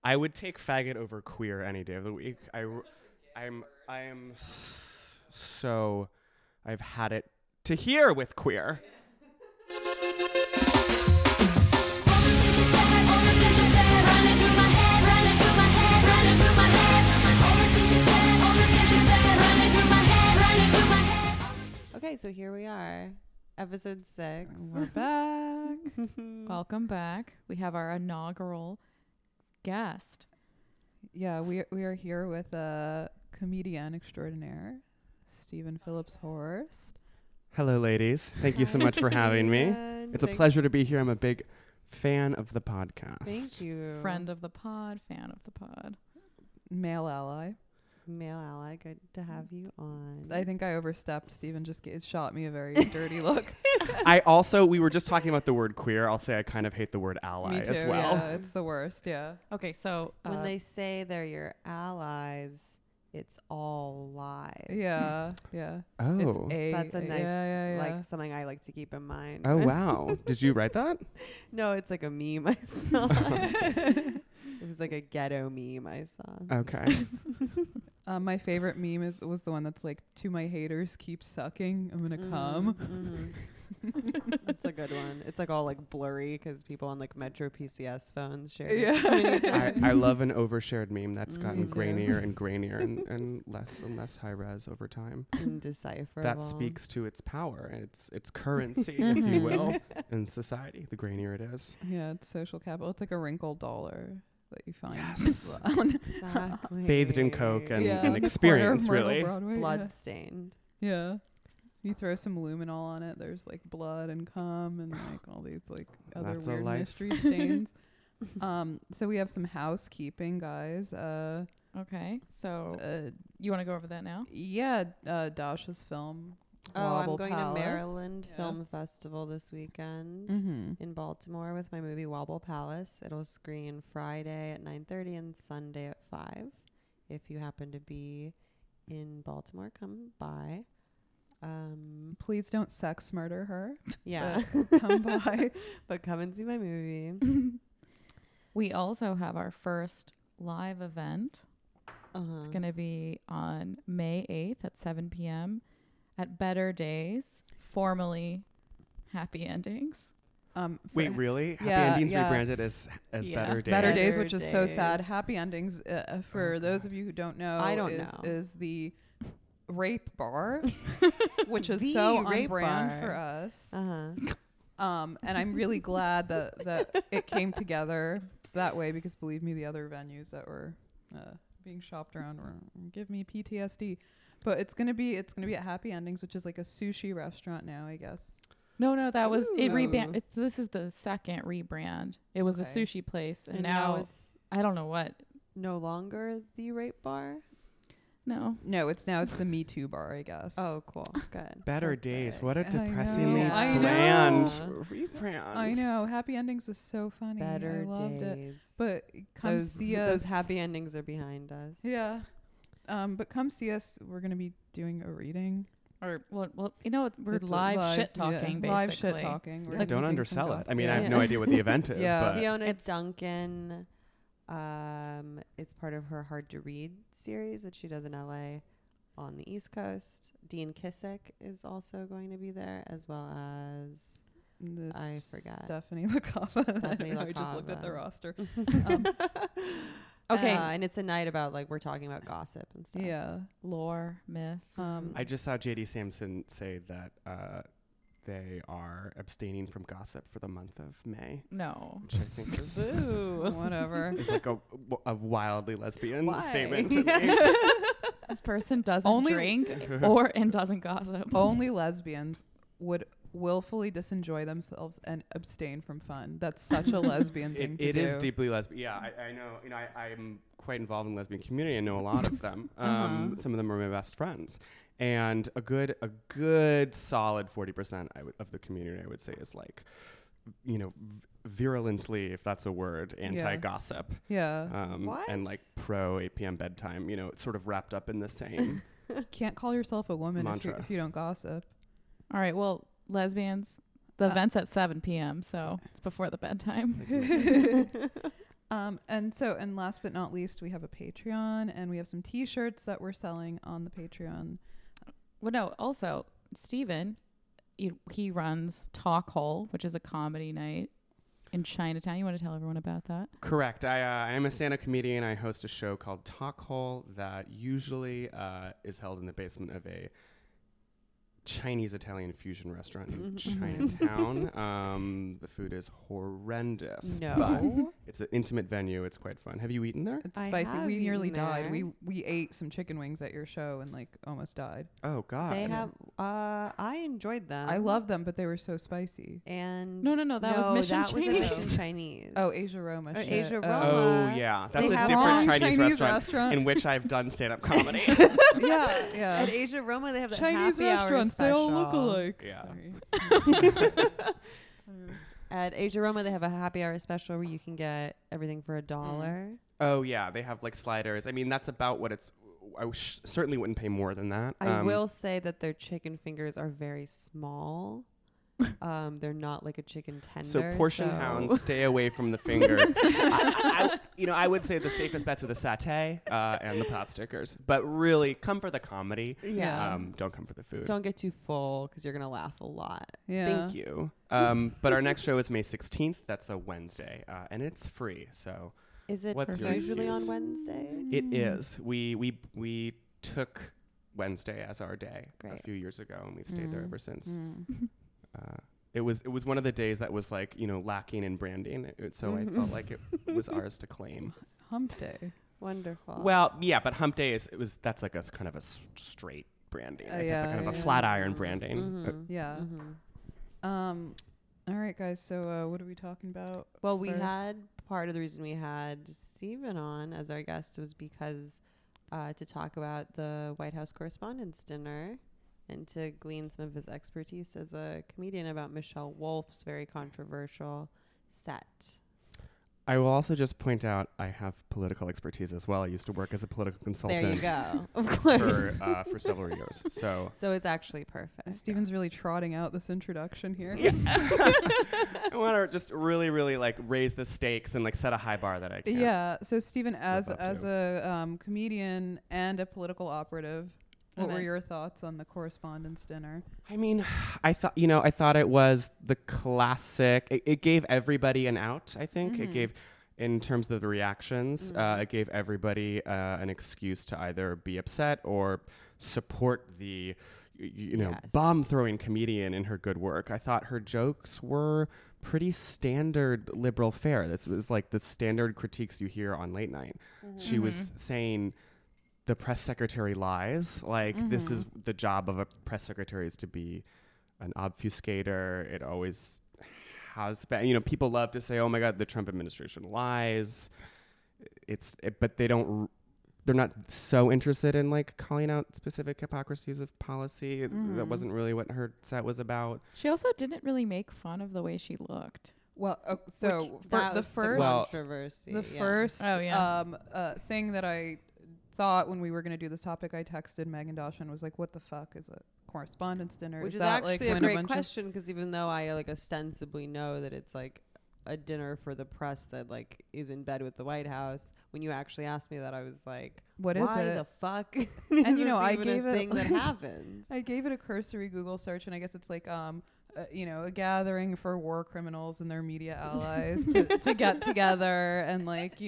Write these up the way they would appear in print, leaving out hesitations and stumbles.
I would take faggot over queer any day of the week. So I've had it to here with queer. Okay, so here we are, episode 6. We're back. Welcome back. We have our inaugural guest. Yeah, we are here with a comedian extraordinaire, Stephen Phillips Horst. Hello, ladies. Thank you so much for having me. It's a pleasure to be here. I'm a big fan of the podcast. Thank you. Friend of the pod, fan of the pod. Male ally. Male ally, good to have you on. I think I overstepped. Stephen just shot me a very dirty look. We were just talking about the word queer. I'll say I kind of hate the word ally Me too, as well. Yeah, it's the worst, yeah. Okay, so when they say they're your allies, it's all lies. Yeah, yeah. Oh. That's a nice, yeah. like something I like to keep in mind. Oh, wow. Did you write that? No, it's like a meme I saw. It was like a ghetto meme I saw. Okay. My favorite meme was the one that's like, "To my haters, keep sucking. I'm gonna come." Mm-hmm. That's a good one. It's like all like blurry because people on like Metro PCS phones share it. Yeah. I love an overshared meme that's Me gotten too. grainier and less high res over time. Indecipherable. That speaks to its power, its currency, if you will, in society. The grainier it is. Yeah, it's social capital. It's like a wrinkled dollar that you find. Yes. Exactly. Bathed in coke and on the corner of experience, Myrtle really. Broadway, Blood stained. Yeah. You throw some luminol on it, there's like blood and cum and like all these like other That's a weird life. mystery stains. So we have some housekeeping, guys. okay, so you want to go over that now? Yeah, Dasha's film. Oh, Wobble I'm going Palace. to Maryland Yeah. Film Festival this weekend Mm-hmm. in Baltimore with my movie Wobble Palace. It'll screen Friday at 9:30 and Sunday at 5. If you happen to be in Baltimore, come by. Please don't sex murder her. Yeah, Come by. but come and see my movie. We also have our first live event. Uh-huh. It's going to be on May 8th at 7 p.m. at Better Days, formerly Happy Endings. Wait, really? Happy Yeah, Endings yeah. rebranded as Yeah. Better Days? Better Days, Better which is so Days. sad. Happy Endings, for those of you who don't know, I don't know. is the rape bar, which is The so on rape brand bar. for us. Uh-huh. And I'm really glad that it came together that way, because believe me, the other venues that were being shopped around were give me PTSD. But it's gonna be at Happy Endings, which is like a sushi restaurant now, I guess. No, that was it. Ooh. This is the second rebrand. It was a Okay. sushi place, and, And now it's I don't know what. no longer the rape bar. No, No, it's the Me Too bar, I guess. Oh, cool. Good. Better Days. What a I know. depressingly I bland know. rebrand. I know. Happy Endings was so funny. Better I loved it. days. But come see us. Those happy endings are behind us. Yeah. But come see us. We're gonna be doing a reading. or well, you know, we're It's a live shit talking. yeah, Basically, live shit talking. We're Yeah, gonna don't be doing some undersell it. gossip. I mean, I Yeah. have no idea what the event is, Yeah. but Fiona It's- Duncan, it's part of her Hard to Read series that she does in LA on the East Coast. Dean Kissick is also going to be there, as well as This I forgot. Stephanie LaCava. Stephanie I just looked at the LaCava. roster. Okay. And it's a night about like we're talking about gossip and stuff. Yeah. lore, myth. I just saw JD Sampson say that they are abstaining from gossip for the month of May, No, which I think is, Boo. Whatever. is like a wildly lesbian Why? statement to me. this person doesn't Only- drink and doesn't gossip. Only lesbians would willfully disenjoy themselves and abstain from fun. That's such a lesbian thing to It do. is deeply lesbian. Yeah, I know. You know, I'm quite involved in the lesbian community. I know a lot of them. Some of them are my best friends, and a good solid 40% of the community, I would say, is like, you know, virulently, if that's a word, anti-gossip. Yeah. What? And like pro 8 p.m. bedtime. You know, it's sort of wrapped up in the same. You can't call yourself a woman Mantra. if you don't gossip. All right, well, lesbians, the event's at 7 p.m., so it's before the bedtime. And last but not least, we have a Patreon, and we have some T-shirts that we're selling on the Patreon. Well, no, also, Steven, he runs Talk Hole, which is a comedy night in Chinatown. You want to tell everyone about that? Correct. I am a stand-up comedian. I host a show called Talk Hole that usually is held in the basement of a Chinese-Italian fusion restaurant in Chinatown. The food is horrendous. No. But it's an intimate venue. It's quite fun. Have you eaten there? It's I spicy. have We nearly eaten died. there. We ate some chicken wings at your show and like almost died. Oh, God. They have. I enjoyed them. I love them, but they were so spicy. And No, that was Mission that was a Chinese. Mission Chinese. Oh, Asia Roma. Or shit. Asia Oh. Roma. Oh, yeah. That's They a have different wrong Chinese, Chinese restaurant in which I've done stand-up comedy. yeah, yeah. At Asia Roma, they have the Chinese happy hour restaurants, they all look special. alike. Yeah. At Asia Roma, they have a happy hour special where you can get everything for $1. Oh, yeah. They have, like, sliders. I mean, that's about what it's... I certainly wouldn't pay more than that. I will say that their chicken fingers are very small. They're not like a chicken tender. So portion hounds, stay away from the fingers. I would say the safest bets are the satay and the pot stickers. But really, come for the comedy. Yeah. Don't come for the food. Don't get too full because you're going to laugh a lot. Yeah. Thank you. But our next show is May 16th. That's a Wednesday. And it's free. So Is it What's your usually on excuse? Wednesdays? it is. We took Wednesday as our day a Great. few years ago, and we've stayed there ever since. Mm. It was one of the days that was like, lacking in branding. So I felt like it was ours to claim. Hump day. Wonderful. Well, yeah, but Hump Day that's like a kind of a straight branding. Like it's a kind of a flat iron branding. Mhm. Yeah. Mhm. All right, guys. So what are we talking about? Well, we first? had part of the reason we had Steven on as our guest was because to talk about the White House Correspondents' Dinner and to glean some of his expertise as a comedian about Michelle Wolf's very controversial set. I will also just point out I have political expertise as well. I used to work as a political consultant. There you go. Of course. for several years. So So it's actually perfect. Steven's really trotting out this introduction here. I want to just really, really like raise the stakes and like set a high bar that I can. Yeah. So Steven, as up a comedian and a political operative, what were Okay. your thoughts on the Correspondents' Dinner? I mean, I thought it was the classic. It gave everybody an out. I think it gave, in terms of the reactions, it gave everybody an excuse to either be upset or support the, Yes. bomb throwing comedian in her good work. I thought her jokes were pretty standard liberal fare. This was like the standard critiques you hear on late night. She was saying the press secretary lies. Like this is the job of a press secretary, is to be an obfuscator. It always has been. People love to say, "Oh my God, the Trump administration lies." But they're not so interested in like calling out specific hypocrisies of policy. That wasn't really what her set was about. She also didn't really make fun of the way she looked. Well, so That the was first, controversy. the yeah. first Oh, yeah. thing that I thought when we were going to do this topic, I texted Megan Dosh and was like, "What the fuck is a Correspondents' Dinner?" Which is that actually like a when great bunch of- question because even though I like ostensibly know that it's like a dinner for the press that like is in bed with the White House, when you actually asked me that, I was like, What is why it? the fuck? And, you know, I even gave a it- thing that happens. I gave it a cursory Google search, and I guess it's like a gathering for war criminals and their media allies to get together and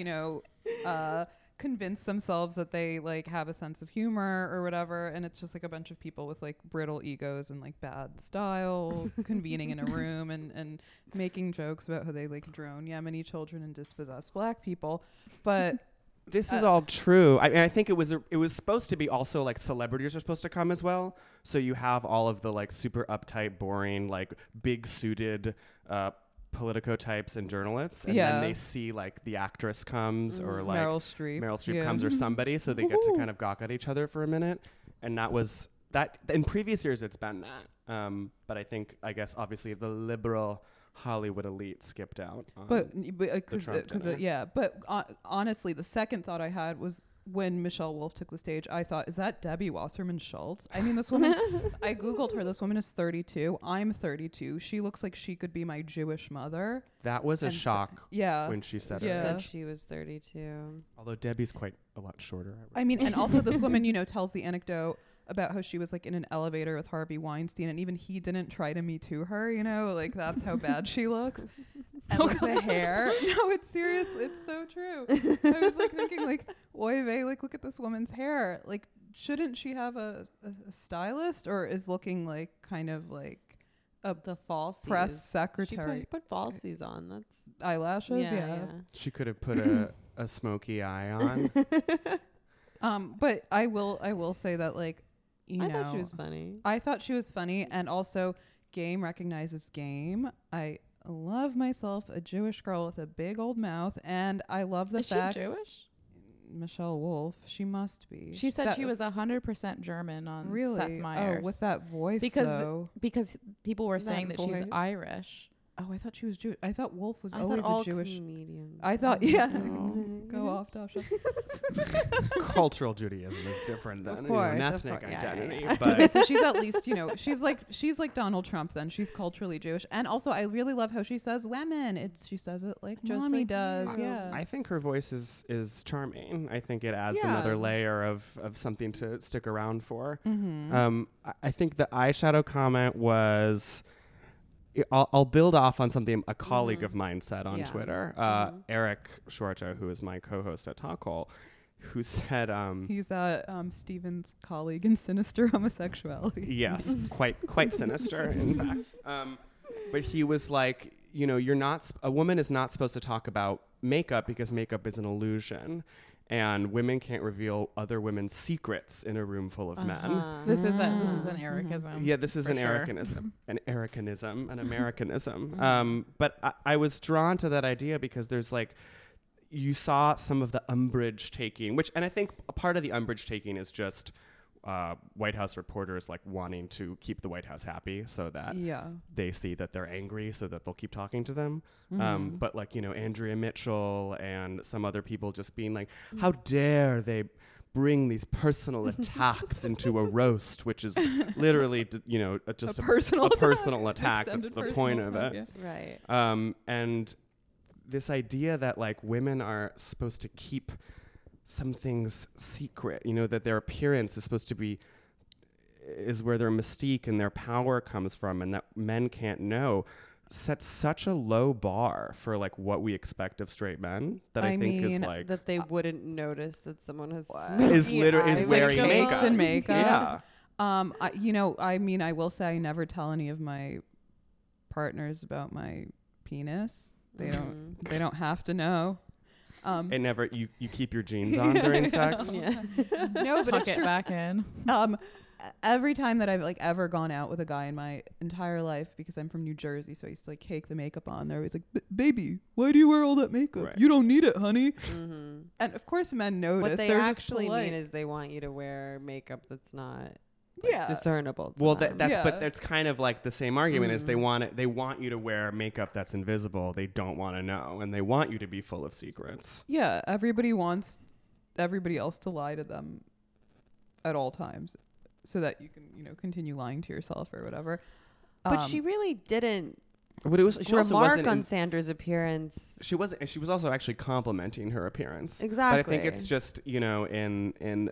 convince themselves that they like have a sense of humor or whatever. And it's just like a bunch of people with like brittle egos and like bad style convening in a room and making jokes about how they like drone Yemeni children and dispossess black people. But This is all true. I mean, I think it was supposed to be also like celebrities are supposed to come as well. So you have all of the like super uptight, boring, like big suited Politico types and journalists, and then they see like the actress comes or like Meryl Streep comes or somebody, so they get to kind of gawk at each other for a minute. And that was that. In previous years, it's been that. But I guess obviously the liberal Hollywood elite skipped out. But Trump dinner. honestly, the second thought I had was when Michelle Wolf took the stage, I thought, is that Debbie Wasserman Schultz? I mean, this woman, I Googled her. This woman is 32. I'm 32. She looks like she could be my Jewish mother. That was a And so- shock Yeah. when she said Yeah. it. Said she was 32. Although Debbie's quite a lot shorter. I mean, and also this woman, tells the anecdote about how she was like in an elevator with Harvey Weinstein, and even he didn't try to Me Too her, like that's how bad she looks. And like the hair. No, it's serious. It's so true. I was like thinking like, oy vey, like look at this woman's hair. Like, shouldn't she have a stylist, or is looking like kind of like The falsies. press secretary? She put falsies on. That's Eyelashes, yeah. She could have put a smoky eye on. But I will say that like, I thought she was funny. I thought she was funny, and also game recognizes game. I love myself a Jewish girl with a big old mouth, and I love the Is she fact Jewish? Michelle Wolf, she must be. She said That- she was 100% German on really Seth Meyers. Oh, with that voice because though. because people were That saying that she's voice. Irish. Oh, I thought she was Jewish. I thought Wolf was I always thought all a Jewish. comedians. I thought, yeah. Mhm. Go off, Dasha. Cultural Judaism is different than Of course, an of ethnic course. Yeah, identity. yeah. But Okay, so she's at least, she's like Donald Trump. Then she's culturally Jewish, and also I really love how she says women. She says it like Just mommy like does. you. Yeah. I think her voice is charming. I think it adds Yeah. another layer of something to stick around for. Mm-hmm. I think the eyeshadow comment was. I'll build off on something a colleague Mhm. of mine said on Yeah. Twitter, Mhm. Eric Schwartz, who is my co-host at Talk Hole, who said, He's Steven's colleague in Sinister Homosexuality. yes, quite sinister, in fact. But he was like, you're not a woman is not supposed to talk about makeup because makeup is an illusion. And women can't reveal other women's secrets in a room full of men. Uh-huh. This is an Ericism. Yeah, this is for an sure. an Americanism. But I was drawn to that idea because there's like, you saw some of the umbrage taking, and I think a part of the umbrage taking is just White House reporters like wanting to keep the White House happy so that Yeah. they see that they're angry so that they'll keep talking to them. Mhm. But like, Andrea Mitchell and some other people just being like, how dare they bring these personal attacks into a roast, which is literally, just a personal attack. That's extended the personal point of attack, it. yeah. Right. And this idea that like women are supposed to keep some things secret, that their appearance is supposed to be is where their mystique and their power comes from, and that men can't know, sets such a low bar for like what we expect of straight men that I think is mean, like That they wouldn't notice that someone has is smoky literally is eyes. wearing Caked makeup. in makeup. Yeah. I will say I never tell any of my partners about my penis. They don't have to know. And never you keep your jeans on during sex. Yeah. No, but Tuck it's it true. back in. Every time that I've like ever gone out with a guy in my entire life, because I'm from New Jersey, so I used to like cake the makeup on. They're always like, "Baby, why do you wear all that makeup? Right. You don't need it, honey." Mm-hmm. And of course, men notice. What they They're just actually polite. mean is they want you to wear makeup that's not like, Yeah. discernible. To Well, them. that's Yeah. but that's kind of like the same argument is they Mhm. want you to wear makeup that's invisible. They don't want to know, and they want you to be full of secrets. Yeah, everybody wants everybody else to lie to them at all times, so that you can continue lying to yourself or whatever. But she really didn't But it was she also remark wasn't on in- Sanders' appearance. she wasn't. And she was also actually complimenting her appearance. Exactly. But I think it's just in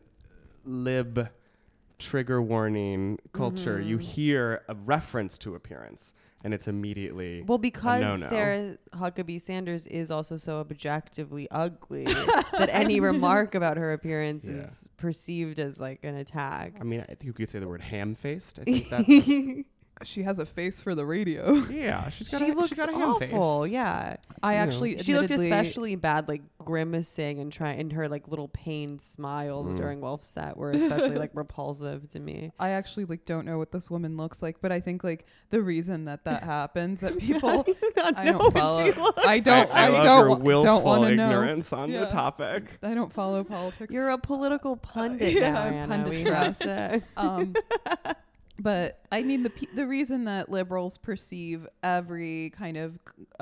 lib trigger warning culture, you hear a reference to appearance, and it's immediately Well, because no-no. Sarah Huckabee Sanders is also so objectively ugly that any remark about her appearance Yeah. is perceived as like an attack. I mean, I think you could say the word ham-faced. I think that's She has a face for the radio. yeah. She She looks got a ham awful. face. Yeah, I You know. actually she looked admittedly- especially bad, like grimacing and her like little pained smiles during Wolf's set were especially like repulsive to me. I actually like don't know what this woman looks like, but I think like the reason that happens that people I know don't what follow. she looks I don't. I I love don't. your wa- don't willful want to know. ignorance on Yeah. the topic. I don't follow politics. You're a political pundit Yeah, now, I'm Anna. We pundit have to. But I mean, the reason that liberals perceive every kind of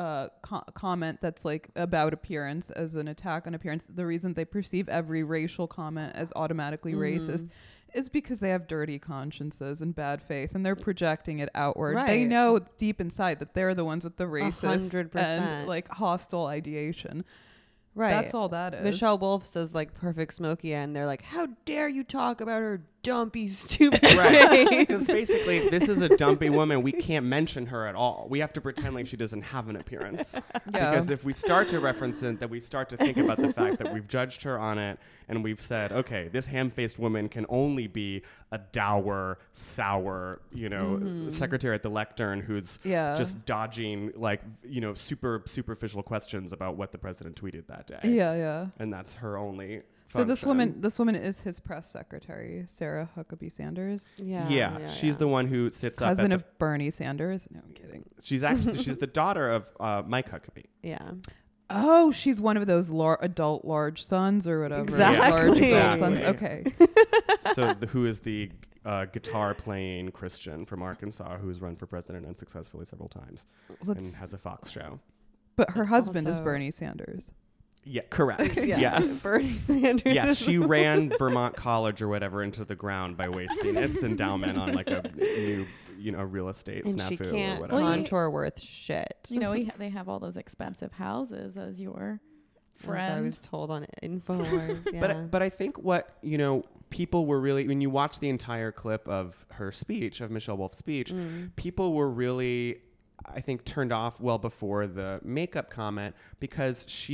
comment that's like about appearance as an attack on appearance, the reason they perceive every racial comment as automatically racist is because they have dirty consciences and bad faith, and they're projecting it outward. Right. They know deep inside that they're the ones with the racist 100%. and like hostile ideation. Right. That's all that is. Michelle Wolf says like Perfect Smokey, and they're like, how dare you talk about her dumpy, stupid Right. face? Because basically, this is a dumpy woman. We can't mention her at all. We have to pretend like she doesn't have an appearance. Yeah. Because if we start to reference it, then we start to think about the fact that we've judged her on it, and we've said, okay, this ham-faced woman can only be a dour, sour, secretary at the lectern who's just dodging, like, super superficial questions about what the president tweeted that day. Yeah. And that's her only So function. this woman is his press secretary, Sarah Huckabee Sanders, Yeah, she's the one who sits cousin up of Bernie Sanders. No, I'm kidding. she's the daughter of Mike Huckabee. Yeah. Oh, she's one of those adult large sons or whatever. Exactly. Large adult sons. Exactly. Okay. So who is the guitar playing Christian from Arkansas who's run for president unsuccessfully several times and has a Fox show. But her husband is Also- Bernie Sanders. Yeah, correct. Yeah. Yes. Bernie Sanders. Yes, is- she ran Vermont College or whatever into the ground by wasting its endowment on like a new, real estate and snafu she can't or whatever. contour worth shit. They have all those expensive houses as your As I friend. was told on InfoWars. Yeah. But I think what people were really, when you watch the entire clip of her speech, of Michelle Wolf's speech, people were really, I think, turned off well before the makeup comment because she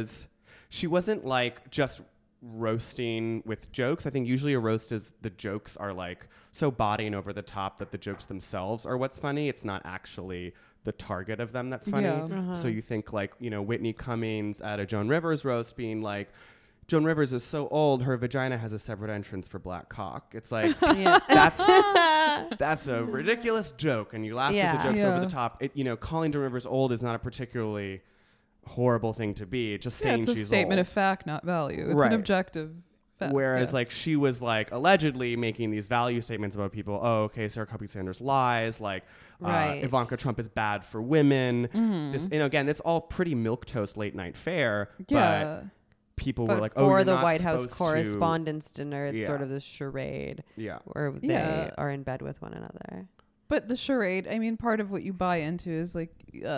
wasn't like just roasting with jokes. I think usually a roast is the jokes are like so body and over the top that the jokes themselves are what's funny. It's not actually the target of them that's funny. Yeah. So you think like, Whitney Cummings at a Joan Rivers roast being like, Joan Rivers is so old, her vagina has a separate entrance for black cock. It's like, Yeah. that's a ridiculous joke, and you laugh because the joke's Yeah. over the top. Calling Joan Rivers old is not a particularly horrible thing to be. Just saying It's a she's statement old. of fact, not value. It's Right. an objective fact. Whereas yeah. like she was like allegedly making these value statements about people. Oh, okay, Sarah Huckabee Sanders lies. Like Right. Ivanka Trump is bad for women. Mm-hmm. This, again, it's all pretty milquetoast late night fare. Yeah. But people But were like, for oh, you're the not White House supposed to- Correspondents' Dinner, it's Yeah. sort of this charade Yeah. where they Yeah. are in bed with one another. But the charade, I mean, part of what you buy into is like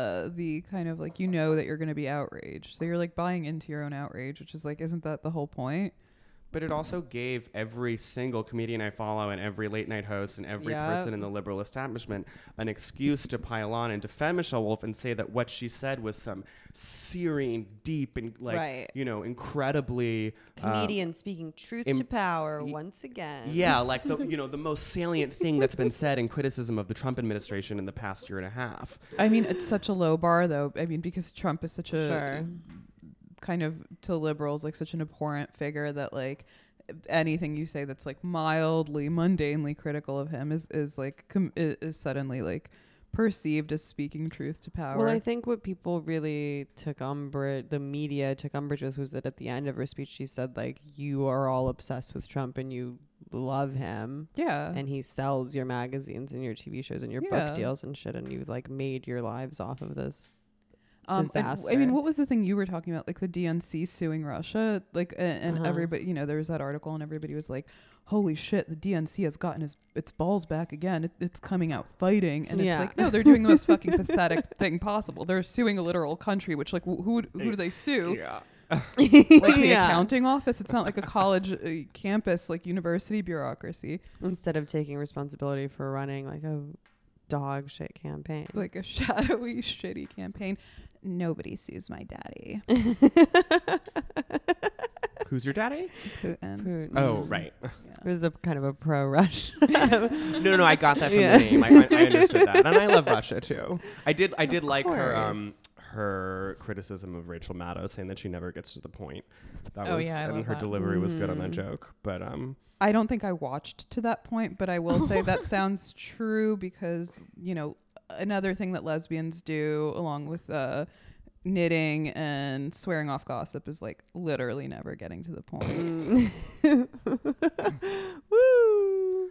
the kind of like, that you're going to be outraged. So you're like buying into your own outrage, which is like, isn't that the whole point? But it also gave every single comedian I follow and every late night host and every Yep. person in the liberal establishment an excuse to pile on and defend Michelle Wolf and say that what she said was some searing, deep, and like, Right. incredibly Comedian speaking truth to power once again. yeah, like the the most salient thing that's been said in criticism of the Trump administration in the past year and a half. I mean, it's such a low bar, though. I mean, because Trump is such a Sure. kind of, to liberals, like such an abhorrent figure that like anything you say that's like mildly, mundanely critical of him is like is suddenly like perceived as speaking truth to power. Well, I think what people really took umbrage, the media took umbrage with, was that at the end of her speech, she said, like, you are all obsessed with Trump and you love him. yeah. And he sells your magazines and your TV shows and your Yeah. book deals and shit. And you've like made your lives off of this. I disaster. mean, what was the thing you were talking about? Like the DNC suing Russia, like, and Uh-huh. everybody, there was that article, and everybody was like, "Holy shit, the DNC has gotten its balls back again. It's coming out fighting." And Yeah. it's like, no, they're doing the most fucking pathetic thing possible. They're suing a literal country, which like, who do they sue? Yeah. Like the Yeah. accounting office. It's not like a college campus, like university bureaucracy, Instead of taking responsibility for running like a dog shit campaign. like a shadowy, shitty campaign. Nobody sues my daddy, Who's your daddy? Putin. Putin. Oh, right. Yeah. It was a kind of a pro-Rush. No, I got that from Yeah. the name. I understood that, and I love Russia too. I did like her course. her criticism of Rachel Maddow, saying that she never gets to the point. That Oh, was, yeah, I and love her that. delivery was good on that joke. But I don't think I watched to that point, but I will say that sounds true because, another thing that lesbians do along with knitting and swearing off gossip is like literally never getting to the point. Woo!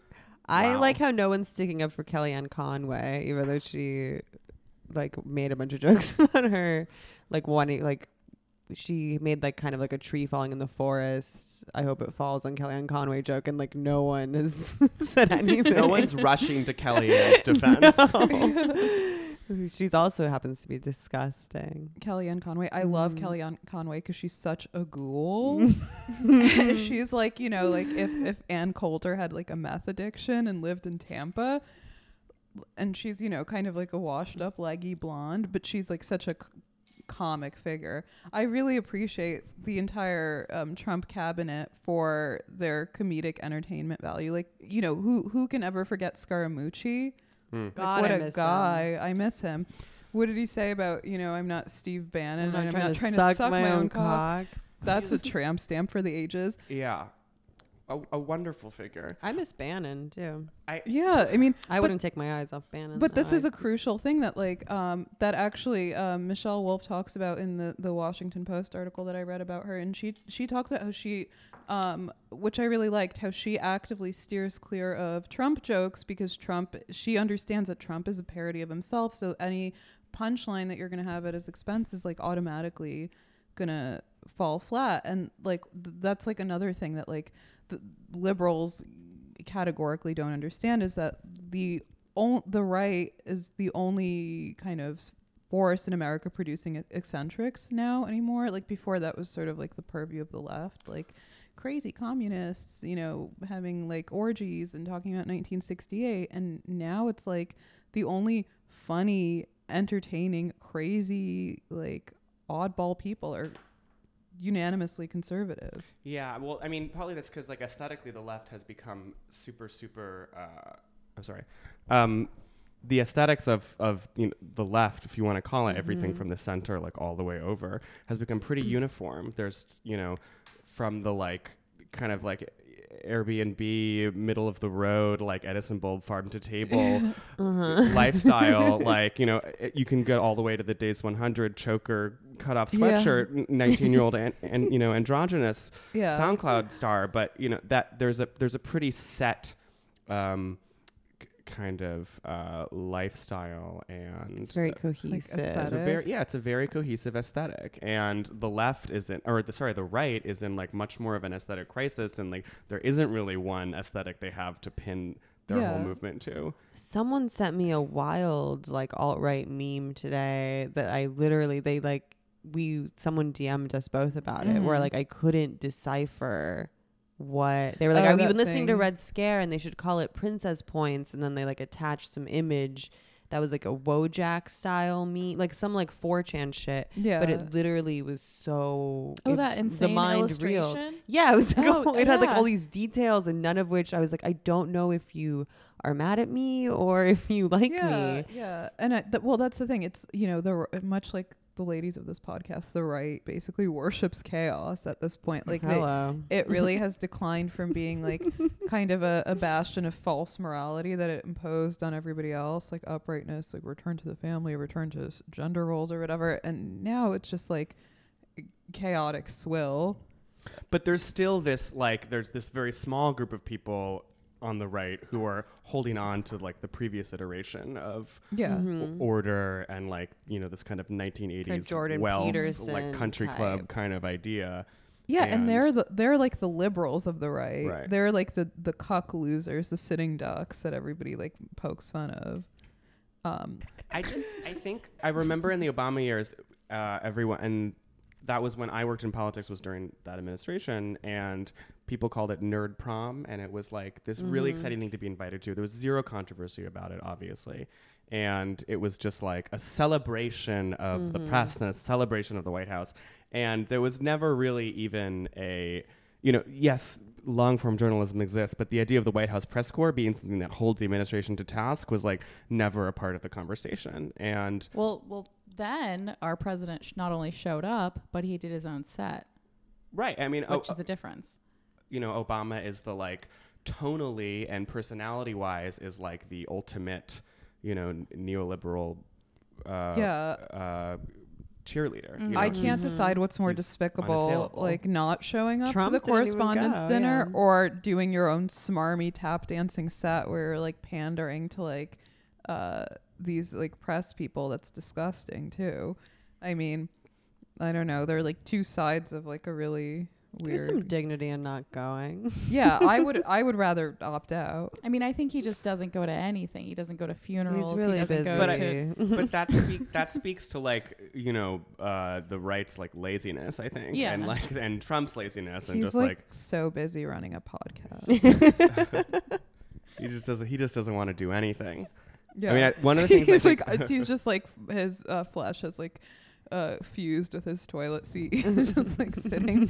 I Wow. like how no one's sticking up for Kellyanne Conway, even though she like made a bunch of jokes on her, like wanting like she made like kind of like a tree falling in the forest. I hope it falls on Kellyanne Conway joke, and like no one has said anything. No one's rushing to Kellyanne's defense. No. She's also happens to be disgusting. Kellyanne Conway. I love Mm. Kellyanne Conway because she's such a ghoul. She's like, you know, like if Ann Coulter had like a meth addiction and lived in Tampa, and she's, you know, kind of like a washed up leggy blonde, but she's like such a comic figure. I really appreciate the entire Trump cabinet for their comedic entertainment value. Like, you know, who can ever forget Scaramucci? God, Like, what I a miss guy. him. I miss him. What did he say about, you know, I'm not Steve Bannon, I'm and not I'm not trying to suck my own cock. That's a tramp stamp for the ages. Yeah. A wonderful figure. I miss Bannon too. Yeah, I mean, I wouldn't take my eyes off Bannon. but this is a crucial thing that like that actually Michelle Wolf talks about in the Washington Post article that I read about her, and she talks about how she which I really liked, how she actively steers clear of Trump jokes because she understands that Trump is a parody of himself, so any punchline that you're going to have at his expense is like automatically going to fall flat. And like that's like another thing that like the liberals categorically don't understand is that the right is the only kind of force in America producing eccentrics now anymore. Like before that was sort of like the purview of the left, like crazy communists, you know, having like orgies and talking about 1968. And now it's like the only funny, entertaining, crazy, like oddball people are unanimously conservative. Yeah, well, I mean, probably that's because like aesthetically the left has become super the aesthetics of you know, the left, if you want to call it, everything from the center like all the way over has become pretty uniform. There's, you know, from the like kind of like Airbnb middle of the road like Edison bulb farm to table lifestyle, like, you know, you can go all the way to the Days 100 choker cut off sweatshirt 19-year-old and you know androgynous SoundCloud star, but you know that there's a pretty set kind of lifestyle, and it's very cohesive. it's a very cohesive aesthetic, and the left the right is in like much more of an aesthetic crisis, and like there isn't really one aesthetic they have to pin their whole movement to. Someone sent me a wild like alt-right meme today that I literally someone DM'd us both about it, where like I couldn't decipher what they were like. We've been listening to Red Scare and they should call it Princess Points, and then they like attached some image that was like a Wojak style meme, like some like 4chan shit. Yeah, but it literally was so that insane the mind illustration. reeled. Yeah, it was like it had like all these details, and none of which I was like, I don't know if you are mad at me or if you like me. Yeah, and that's the thing. It's, you know, much like the ladies of this podcast, the right basically worships chaos at this point. Like it really has declined from being like kind of a bastion of false morality that it imposed on everybody else, like uprightness, like return to the family, return to gender roles or whatever. And now it's just like chaotic swill. But there's still this like there's this very small group of people on the right who are holding on to like the previous iteration of order and like, you know, this kind of 1980s Jordan wealth, Peterson like country type. Club kind of idea. Yeah, and they're like the liberals of the right. They're like the cuck losers, the sitting ducks that everybody like pokes fun of. I think I remember in the Obama years, everyone, and that was when I worked in politics, was during that administration, and people called it nerd prom, and it was like this really exciting thing to be invited to. There was zero controversy about it, obviously, and it was just like a celebration of the press and a celebration of the White House, and there was never really even a, you know, yes, long form journalism exists, but the idea of the White House press corps being something that holds the administration to task was like never a part of the conversation. And well then our president not only showed up, but he did his own set. Right. I mean, which is a difference. You know, Obama is the like tonally and personality wise is like the ultimate, you know, neoliberal cheerleader. Mhm. You know, I can't he's- decide what's more he's despicable, unassailable. like not showing up Trump to the didn't even correspondence go, dinner yeah. or doing your own smarmy tap dancing set where you're like pandering to like these like press people. That's disgusting too. I mean, I don't know. They're like two sides of like a really weird. There's some dignity in not going. Yeah, I would rather opt out. I mean, I think he just doesn't go to anything. He doesn't go to funerals. He's really he doesn't busy. go to. but that speaks to like, you know, the right's like laziness, I think. Yeah. And like and Trump's laziness and He's just like, like so busy running a podcast. he just doesn't want to do anything. Yeah. I mean, one of the things he's I like think- he's just like his flesh has like fused with his toilet seat. He's just like sitting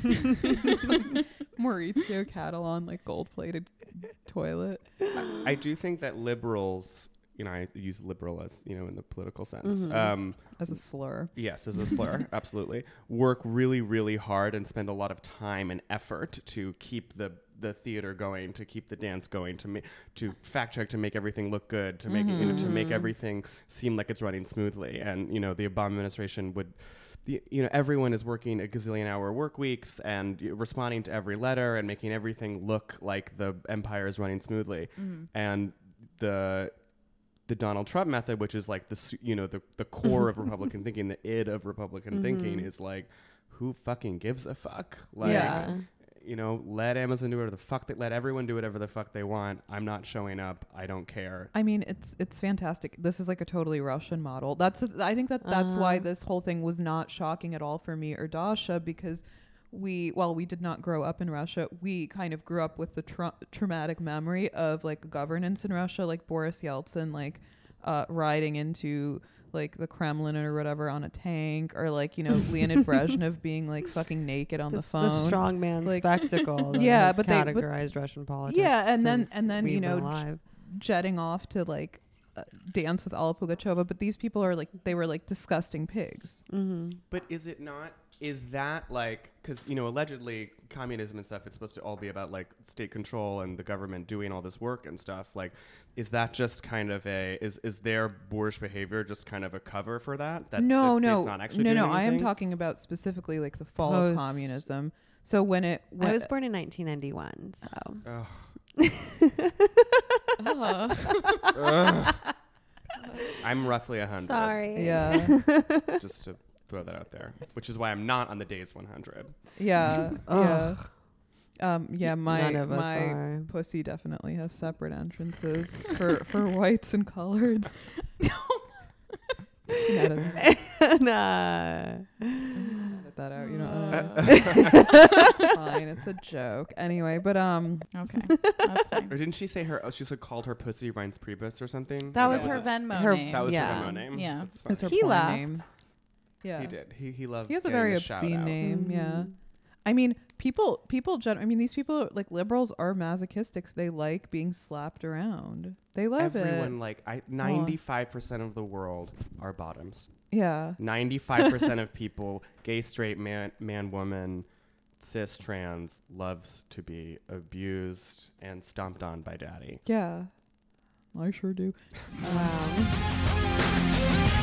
Maurizio Catalan like gold-plated toilet. I do think that liberals, you know, I use liberal as, you know, in the political sense. Mhm. As a slur. Yes, as a slur, absolutely. Work really, really hard and spend a lot of time and effort to keep the theater going, to keep the dance going, to fact check, to make everything look good, to make you know, to make everything seem like it's running smoothly. And you know, the Obama administration would. You know, everyone is working a gazillion-hour work weeks and responding to every letter and making everything look like the empire is running smoothly. And the Donald Trump method, which is like the core of Republican thinking, the id of Republican thinking, is like, who fucking gives a fuck? Like, Yeah. you know, let Amazon do whatever the fuck let everyone do whatever the fuck they want. I'm not showing up. I don't care. I mean, it's fantastic. This is like a totally Russian model. I think that's why this whole thing was not shocking at all for me or Dasha, because we did not grow up in Russia. We kind of grew up with the traumatic memory of like governance in Russia, like Boris Yeltsin, like riding into like the Kremlin or whatever on a tank, or like, you know, Leonid Brezhnev being like fucking naked on the phone. The strongman Like- spectacle. That Yeah, has but categorized Russian politics. Yeah, and then we've you been know, alive. jetting off to like dance with Alla Pugacheva, but these people are like, they were like disgusting pigs. But is it not? Is that like, because, you know, allegedly communism and stuff, it's supposed to all be about like state control and the government doing all this work and stuff. Like, is that just kind of is their boorish behavior just kind of a cover for that? No, that state's not actually doing I am anything? talking about specifically like the fall of Post- communism. So when I was born in 1991, so. Ugh. Ugh. Ugh. I'm roughly 100. Sorry. yeah, Just to throw that out there, which is why I'm not on the day's 100. yeah, yeah. Yeah, None of us my are. pussy definitely has separate entrances for whites and coloreds. Edit that out, you know. It's fine, it's a joke. Anyway, but Okay, that's fine. Or didn't she say she called her pussy Reince Priebus or something? That Or was her Venmo her- name. That was Yeah. her Venmo name. Yeah. That's fine. it's her He porn left. name. Yeah, He did. He loved. He has a getting very the shout obscene out. name. Yeah. I mean, I mean, these people, like liberals, are masochistic. They like being slapped around. They love Everyone it. 95% of the world are bottoms. Yeah. 95% of people, gay, straight, man, woman, cis, trans, loves to be abused and stomped on by daddy. Yeah. I sure do. Wow.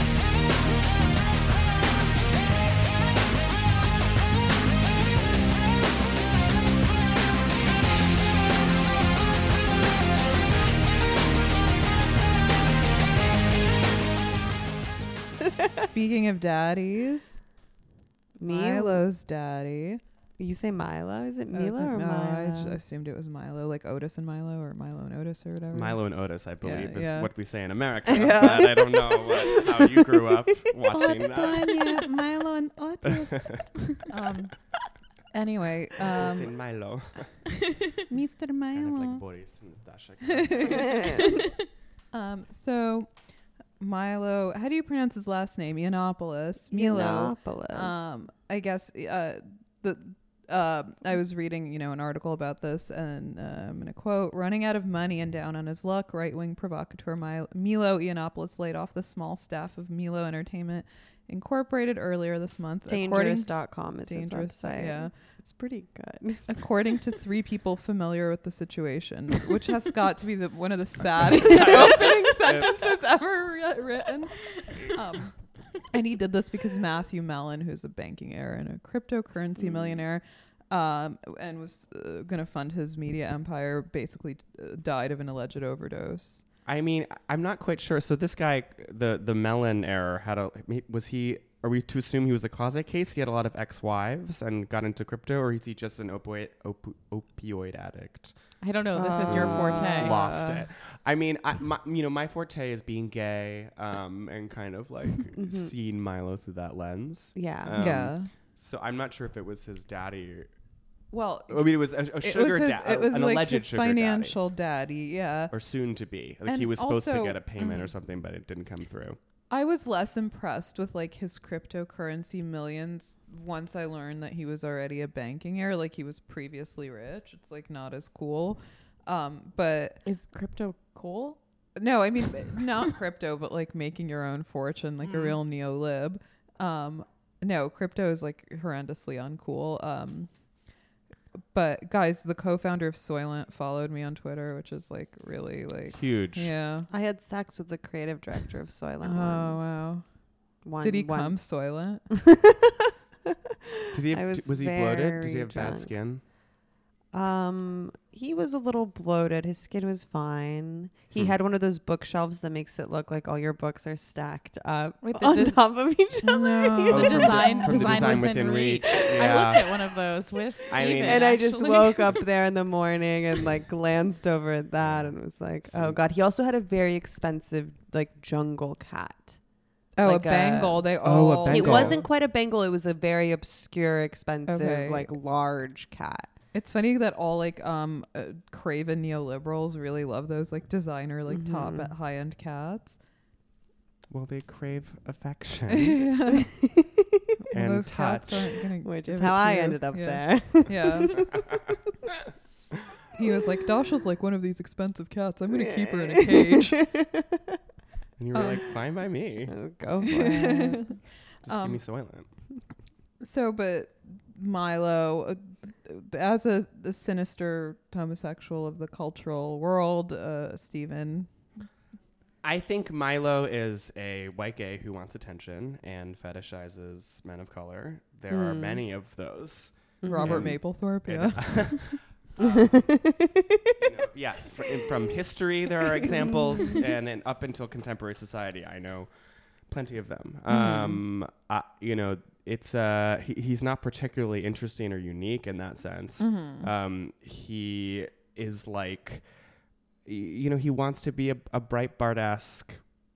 Speaking of daddies, Milo. Milo's daddy. You say Milo? Is it Oh, it's Milo or no, I Milo? assumed it was Milo, like Otis and Milo, or Milo and Otis, or whatever. Milo and Otis, I believe, is yeah. what we say in America. Yeah. But I don't know how you grew up watching that. Milo and Otis. Anyway, We say Milo. Mr. Kind of Milo. like Boris and Natasha. So Milo, how do you pronounce his last name? Yiannopoulos. Milo. Yiannopoulos. I guess I was reading, an article about this, and I'm going to quote: "Running out of money and down on his luck, right-wing provocateur Milo Yiannopoulos laid off the small staff of Milo Entertainment Incorporated earlier this month." Dangerous.com is his Dangerous, website. yeah. It's pretty good. According to 3 people familiar with the situation, which has got to be one of the saddest opening sentences ever written. And he did this because Matthew Mellon, who's a banking heir and a cryptocurrency millionaire, and was going to fund his media empire, basically died of an alleged overdose. I mean, I'm not quite sure. So this guy, the Mellon heir, are we to assume he was a closet case? He had a lot of ex-wives and got into crypto, or is he just an opioid addict? I don't know. This is your forte. Lost it. I mean, my forte is being gay, and kind of like seeing Milo through that lens. Yeah. Yeah. So I'm not sure if it was his daddy. Well, I mean, it was a sugar daddy. It was an like alleged his sugar financial daddy. Yeah. or soon to be. Like And he was supposed to also- get a payment or something, but it didn't come through. I was less impressed with like his cryptocurrency millions once I learned that he was already a banking heir. Like he was previously rich. It's like not as cool. But Is crypto cool? no, I mean not crypto, but like making your own fortune, like a real neo-lib. No, crypto is like horrendously uncool. But guys, the co-founder of Soylent followed me on Twitter, which is like really like Huge. yeah. I had sex with the creative director of Soylent. Oh wow! Did he come Soylent? Did he? I was Was he bloated? Did very he have bad drunk. skin? He was a little bloated. His skin was fine. He had one of those bookshelves that makes it look like all your books are stacked up With the on top of each other. No. You Oh, know? The from design from the design within reach. I looked at one of those with I mean- Steven, And I just actually. woke up there in the morning and like glanced over at that and was like, oh God. He also had a very expensive like jungle cat. Oh, Like a Bengal. They Oh, a all. It Bengal. wasn't quite a Bengal. It was a very obscure, expensive, Okay. like large cat. It's funny that all like craven neoliberals really love those like designer like top at high end cats. Well, they crave affection Well, and those touch. cats aren't gonna Which give is it how to I you. ended up Yeah. there. Yeah. He was like, Dasha's like one of these expensive cats. I'm gonna keep her in a cage. And you were like, fine by me. Oh, go for it. Just give me Soylent. So, but Milo, as a sinister homosexual of the cultural world, Stephen. I think Milo is a white gay who wants attention and fetishizes men of color. There are many of those. Robert And Mapplethorpe, it- yeah. Yes, from history there are examples, and up until contemporary society, I know plenty of them. It's he's not particularly interesting or unique in that sense. He is like, he wants to be a Breitbart-esque,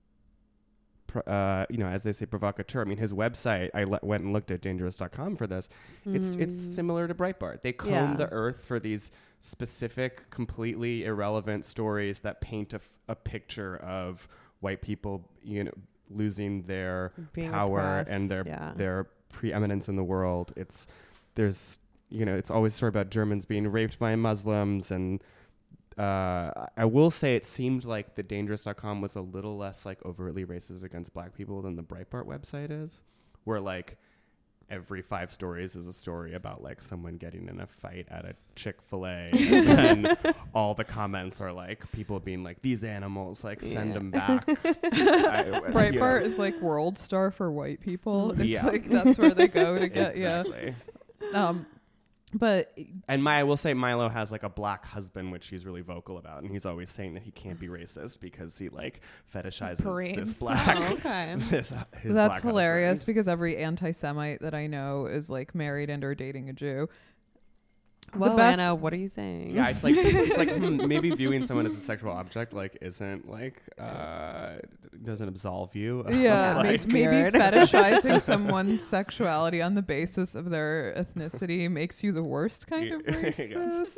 as they say, provocateur. I mean, his website, I went and looked at dangerous.com for this. It's similar to Breitbart. They comb the earth for these specific, completely irrelevant stories that paint a picture of white people, losing their Being power and oppressed, their preeminence in the world. It's always a story about Germans being raped by Muslims, and I will say it seemed like the dangerous.com was a little less like overtly racist against black people than the Breitbart website is, where like every 5 stories is a story about like someone getting in a fight at a Chick-fil-A, and then all the comments are like people being like, these animals, like send them back. Breitbart is like World Star for white people. It's Yeah. like that's where they go to get exactly. But And I will say Milo has like a black husband, which he's really vocal about, and he's always saying that he can't be racist because he like fetishizes Parades. this black. Oh, okay. his that's black hilarious husband. because every anti-Semite that I know is like married and or dating a Jew. Well, best- Anna, what are you saying? Yeah, it's like maybe viewing someone as a sexual object like isn't like doesn't absolve you. of, Yeah, like, maybe Weird. fetishizing someone's sexuality on the basis of their ethnicity makes you the worst kind of Yeah. racist.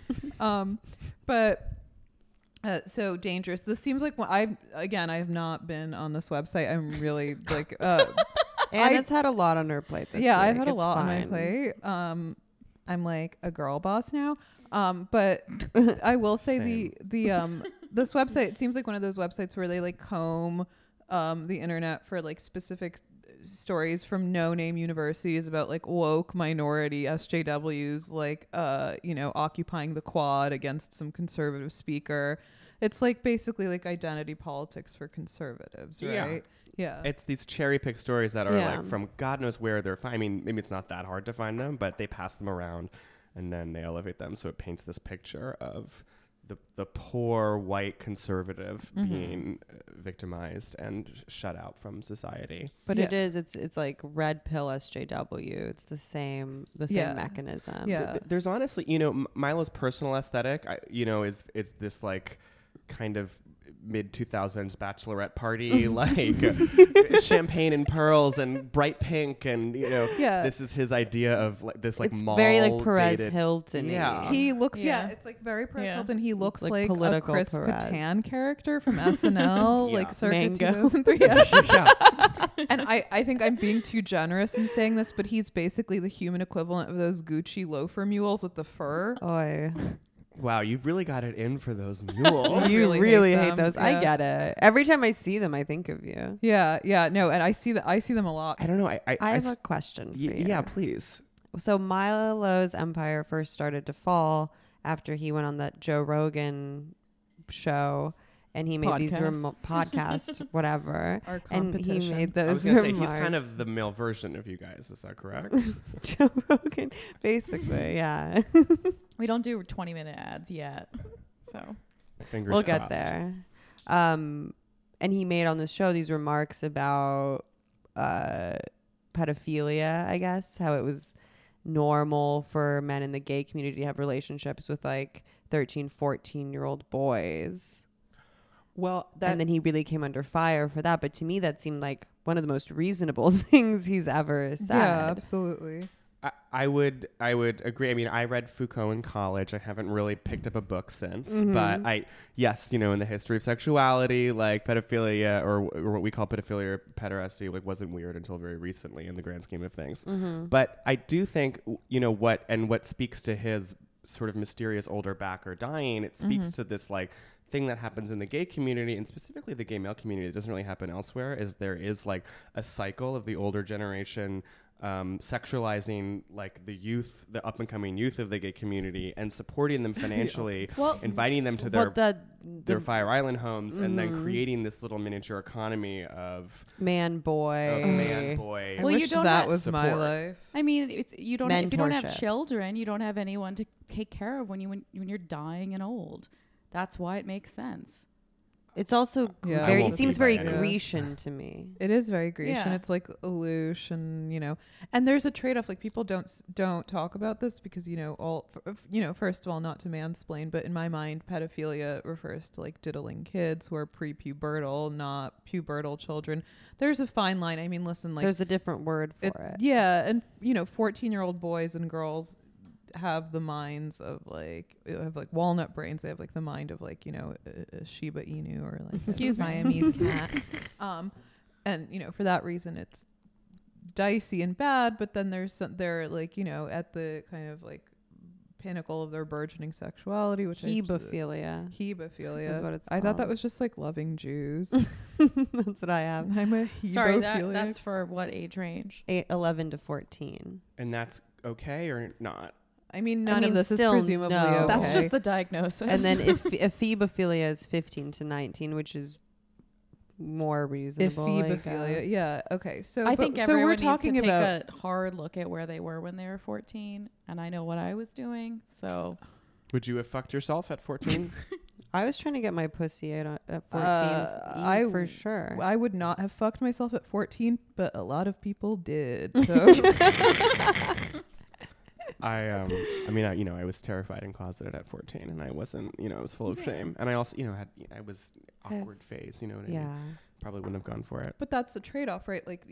But so dangerous. This seems like I have not been on this website. I'm really like Anna's had a lot on her plate this yeah, I've week. had a It's lot on my fine. plate. I'm like a girl boss now. But I will say the this website, it seems like one of those websites where they like comb the internet for like specific stories from no-name universities about like woke minority SJWs like occupying the quad against some conservative speaker. it's like basically like identity politics for conservatives, Yeah. right? Yeah. It's these cherry pick stories that are Yeah. like from God knows where they're. I mean, maybe it's not that hard to find them, but they pass them around, and then they elevate them, so it paints this picture of the poor white conservative being victimized and shut out from society. But Yeah. it's like red pill SJW. It's the same Yeah. mechanism. Yeah. There's honestly, Milo's personal aesthetic, is this like kind of mid 2000s bachelorette party, like champagne and pearls and bright pink, and Yeah. this is his idea of like this like It's mall very like Perez dated- Hilton. Yeah. He looks, Yeah. it's like very Perez Yeah. Hilton. He looks Like like a political Chris Perez. Kattan character from SNL, Yeah. like circa Mango. 2003. Yeah. yeah. And I think I'm being too generous in saying this, but he's basically the human equivalent of those Gucci loafer mules with the fur. Oy. Wow, you've really got it in for those mules. You You really really hate hate them. those. I Yeah. get it. Every time I see them, I think of you. Yeah, no, and I see them a lot. I don't know. I have a question for you. yeah, please. So Milo's empire first started to fall after he went on that Joe Rogan show, and he made these podcasts, whatever. Our And competition. he made I those was gonna say remarks. he's kind of the male version of you guys. Is that correct? Joe Rogan, basically, yeah. We don't do 20-minute ads yet. So Fingers We'll crossed. get there. And he made on the show these remarks about pedophilia, I guess, how it was normal for men in the gay community to have relationships with like 13, 14-year-old boys. Well, And then he really came under fire for that. But to me, that seemed like one of the most reasonable things he's ever said. yeah, absolutely. I would agree. I mean, I read Foucault in college. I haven't really picked up a book since, Mhm. but yes, in the history of sexuality, like pedophilia or what we call pedophilia or pederasty, like wasn't weird until very recently in the grand scheme of things. Mm-hmm. But I do think, what speaks to his sort of mysterious older backer dying, it speaks to this like thing that happens in the gay community, and specifically the gay male community that doesn't really happen elsewhere, is there is like a cycle of the older generation sexualizing like the up and coming youth of the gay community and supporting them financially, Well, inviting them to their Fire Island homes, and then creating this little miniature economy of man boy. man boy. I Well, you wish don't that have was my support. life. I mean, if you don't have Mentorship. children, you don't have anyone to take care of when you're dying and old. That's why it makes sense. It's also Yeah. very. I It won't seems keep very that in. Grecian to me. It is very Grecian. Yeah. It's like Aloosh, and and there's a trade-off. Like people don't talk about this because first of all, not to mansplain, but in my mind, pedophilia refers to like diddling kids who are pre-pubertal, not pubertal children. There's a fine line. I mean, listen, like There's a different word for it. yeah, and 14-year-old boys and girls have the minds of have walnut brains. They have like the mind of like a Shiba Inu or like Excuse a me. Siamese cat. And for that reason it's dicey and bad. But then they're like at the kind of like pinnacle of their burgeoning sexuality, which Hebephilia hebephilia is what it's I thought that called. was just like loving Jews. That's what I have. I'm a Sorry, hebephiliac. that's for what age range? 11 to 14. And that's okay or not? I mean, I none mean, of this is still, presumably no. okay. That's just the diagnosis. And then if ephebophilia is 15 to 19, which is more reasonable. I ephebophilia. guess. Yeah. Okay. So I but- think so everyone we're needs to talking take about a hard look at where they were when they were 14, and I know what I was doing. So Would you have fucked yourself at 14? I was trying to get my pussy out at 14 I for sure. I would not have fucked myself at 14, but a lot of people did. So I was terrified and closeted at 14, and I wasn't, I was full of shame, and I also, I was awkward phase, you know what I Yeah. mean? Probably wouldn't have gone for it. but that's the trade-off, right? Like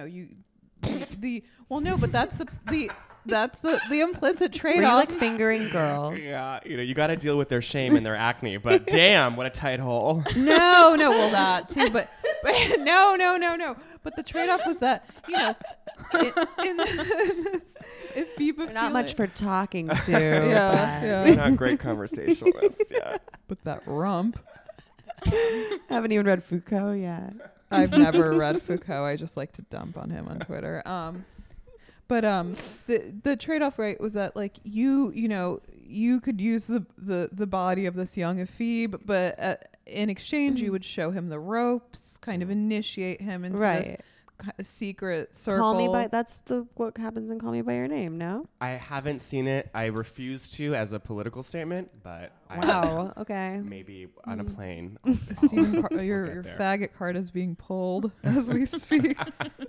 but that's the implicit Were you trade-off. like fingering girls? Yeah, you got to deal with their shame and their acne, but damn, what a tight hole. No, well that too, but no. But the trade-off was that if people Not much for talking to. Yeah, but Not great conversationalist. Yeah. with that rump. Haven't even read Foucault yet. I've never read Foucault. I just like to dump on him on Twitter. But the trade-off, right, was that like you you could use the body of this young Ephebe, but in exchange you would show him the ropes, kind of initiate him into this secret circle. That's what happens in Call Me by Your Name. No, I haven't seen it. I refuse to as a political statement, but wow. Okay. Maybe on a plane. Stephen, your get there. faggot card is being pulled as we speak.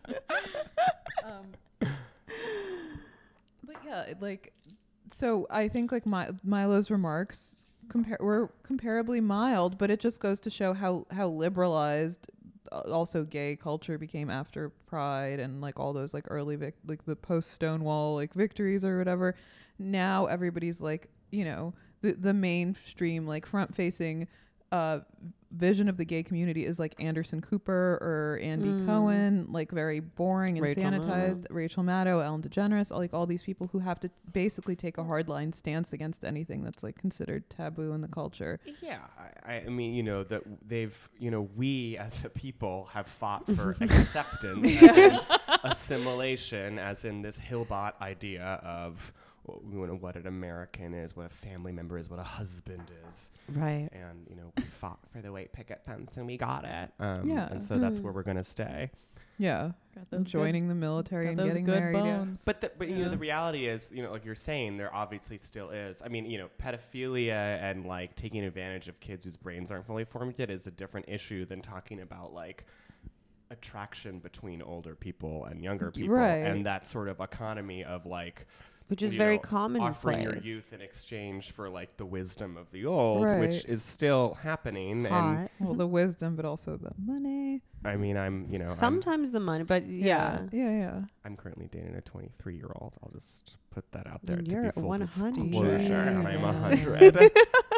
But yeah, so I think like Milo's remarks were comparably mild, but it just goes to show how liberalized also gay culture became after Pride and like all those like early like the post Stonewall like victories or whatever. Now everybody's like, you know, the mainstream like front facing vision of the gay community is like Anderson Cooper or Andy Cohen, like very boring and sanitized. Rachel Maddow, Ellen DeGeneres, like all these people who have to basically take a hardline stance against anything that's like considered taboo in the culture. Yeah, I mean, you know, that they've, you know, we as a people have fought for acceptance, as in assimilation, as in this Hillbot idea of what an American is, what a family member is, what a husband is. Right. And, you know, we fought for the white picket fence and we got it. And so that's where we're going to stay. Yeah. Joining the military and getting married. Bones. Yeah. But you know, the reality is, you know, like you're saying, there obviously still is. I mean, you know, pedophilia and like taking advantage of kids whose brains aren't fully formed yet is a different issue than talking about like attraction between older people and younger people. Right. And that sort of economy of like, which is very common. Offering your youth in exchange for like the wisdom of the old, which is still happening. Hot. And well, the wisdom, but also the money. I mean, sometimes the money, but yeah. I'm currently dating a 23-year-old. I'll just put that out there. And you're 100. I'm 100.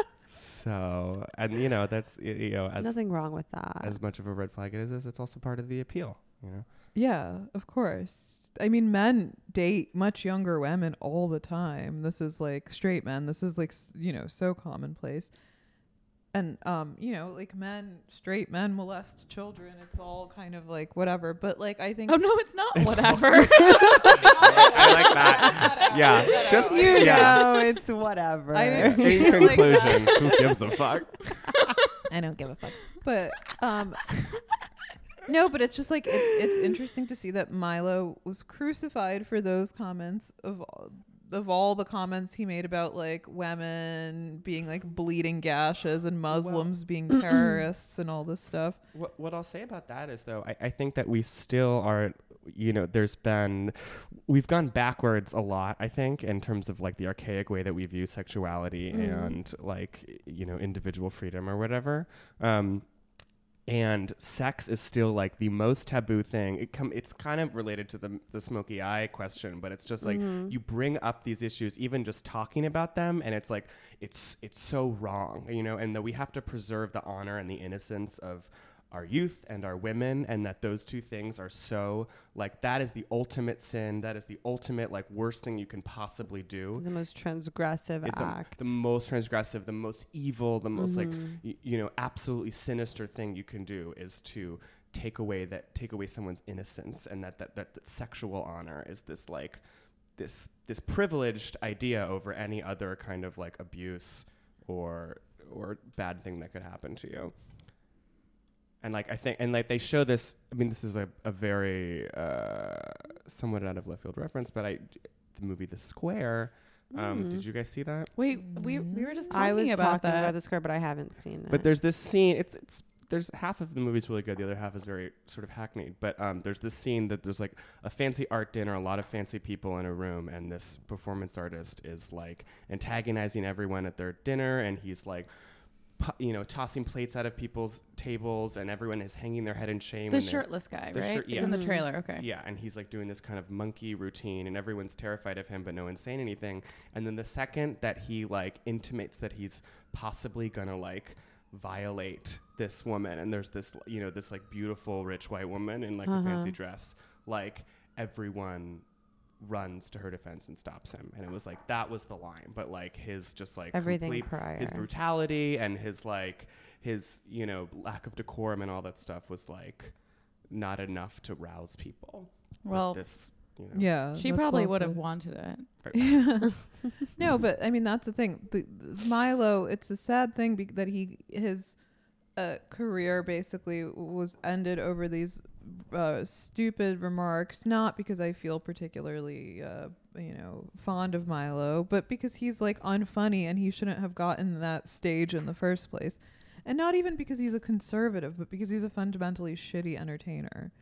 So, and you know, that's, you know, as nothing wrong with that. As much of a red flag it is, it's also part of the appeal, you know? Yeah, of course. I mean, men date much younger women all the time. This is like straight men. This is like, you know, so commonplace. And, you know, like straight men molest children. It's all kind of like whatever. But like, I think. Oh, no, it's not whatever. I like that. Yeah. Just, you know, it's whatever. In conclusion, who gives a fuck? I don't give a fuck. But, no, but it's just like it's interesting to see that Milo was crucified for those comments of all the comments he made about like women being like bleeding gashes and Muslims being terrorists and all this stuff. What I'll say about that is though, I think that we still are, you know, we've gone backwards a lot, I think, in terms of like the archaic way that we view sexuality and like, you know, individual freedom or whatever. And sex is still like the most taboo thing. It's kind of related to the smoky eye question, but it's just like you bring up these issues, even just talking about them, and it's like it's so wrong, you know. And that we have to preserve the honor and the innocence of our youth and our women, and that those two things are so like that is the ultimate sin. That is the ultimate like worst thing you can possibly do. The most transgressive act. The most transgressive, the most evil, the most like you know, absolutely sinister thing you can do is to take away someone's innocence, and that sexual honor is this like this privileged idea over any other kind of like abuse or bad thing that could happen to you. And like I think, and like they show this. I mean, this is a very somewhat out of left field reference, but the movie The Square. Did you guys see that? Wait, we were just talking I was about talking that. about The Square, but I haven't seen it. But there's this scene. There's half of the movie's really good. The other half is very sort of hackneyed. But there's this scene that there's like a fancy art dinner, a lot of fancy people in a room, and this performance artist is like antagonizing everyone at their dinner, and he's like, you know, tossing plates out of people's tables, and everyone is hanging their head in shame. The shirtless guy, right? It's in the trailer. Okay. Yeah, and he's like doing this kind of monkey routine, and everyone's terrified of him, but no one's saying anything. And then the second that he like intimates that he's possibly gonna like violate this woman, and there's this, you know, this like beautiful rich white woman in like a fancy dress, like everyone runs to her defense and stops him. And it was like, that was the line. But like his just like everything prior, his brutality and his like his, you know, lack of decorum and all that stuff was like not enough to rouse people. Well, this You know? Yeah. She that's probably would also- have wanted it. Yeah. No, but I mean that's the thing. Milo, it's a sad thing that his career basically was ended over these stupid remarks. Not because I feel particularly fond of Milo, but because he's like unfunny and he shouldn't have gotten that stage in the first place. And not even because he's a conservative, but because he's a fundamentally shitty entertainer.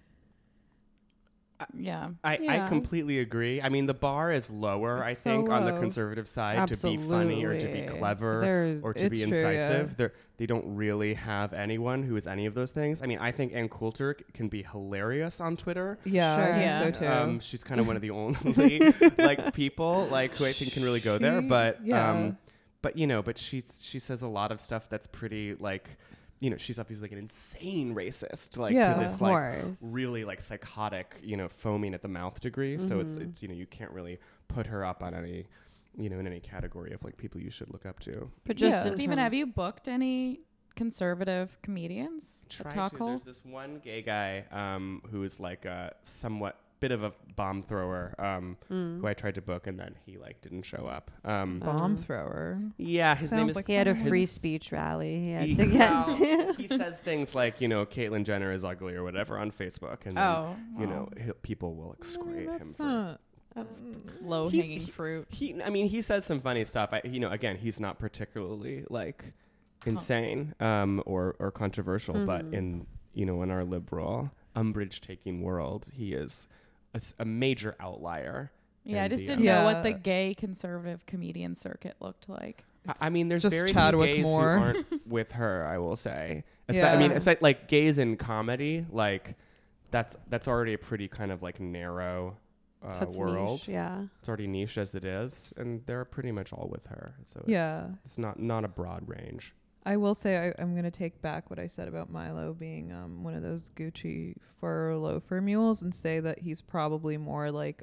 Yeah. I Yeah. completely agree. I mean, the bar is lower, It's I so think, on the low. conservative side to be funny or to be Absolutely. clever There's or to be It's true, yeah. incisive. They don't really have anyone who is any of those things. I mean, I think Ann Coulter can be hilarious on Twitter. Yeah, Sure. I think Yeah. so too. She's kind of one of the only like people like who I think can really go there. But yeah. but she says a lot of stuff that's pretty like, she's obviously like an insane racist, like Yeah. to this Of like course. really like psychotic, foaming at the mouth degree. So it's you can't really put her up on any, in any category of like people you should look up to. But Yeah. just in Stephen, have terms- you booked any conservative comedians Try at Talk to. Hole? There's this one gay guy who is like a somewhat bit of a bomb thrower who I tried to book and then he like didn't show up. Bomb thrower. Yeah, his name Sounds is like He had a fun. free speech rally he had He- to get well, to. he says things like, Caitlyn Jenner is ugly or whatever on Facebook, and then, Oh, people will excoriate him That's for. not. that's low He's- hanging fruit. He says some funny stuff. Again, he's not particularly like insane or controversial, but in in our liberal umbrage taking world, he is a major outlier. Yeah, I And just the, didn't know what Yeah. the gay conservative comedian circuit looked like. I mean, there's just very Chadwick few gays Moore. who aren't with her. I will say. Yeah. I mean, especially like gays in comedy, like that's already a pretty kind of like narrow That's world. niche, yeah. It's already niche as it is, and they're pretty much all with her. So it's not a broad range. I will say I'm going to take back what I said about Milo being one of those Gucci fur loafer mules and say that he's probably more like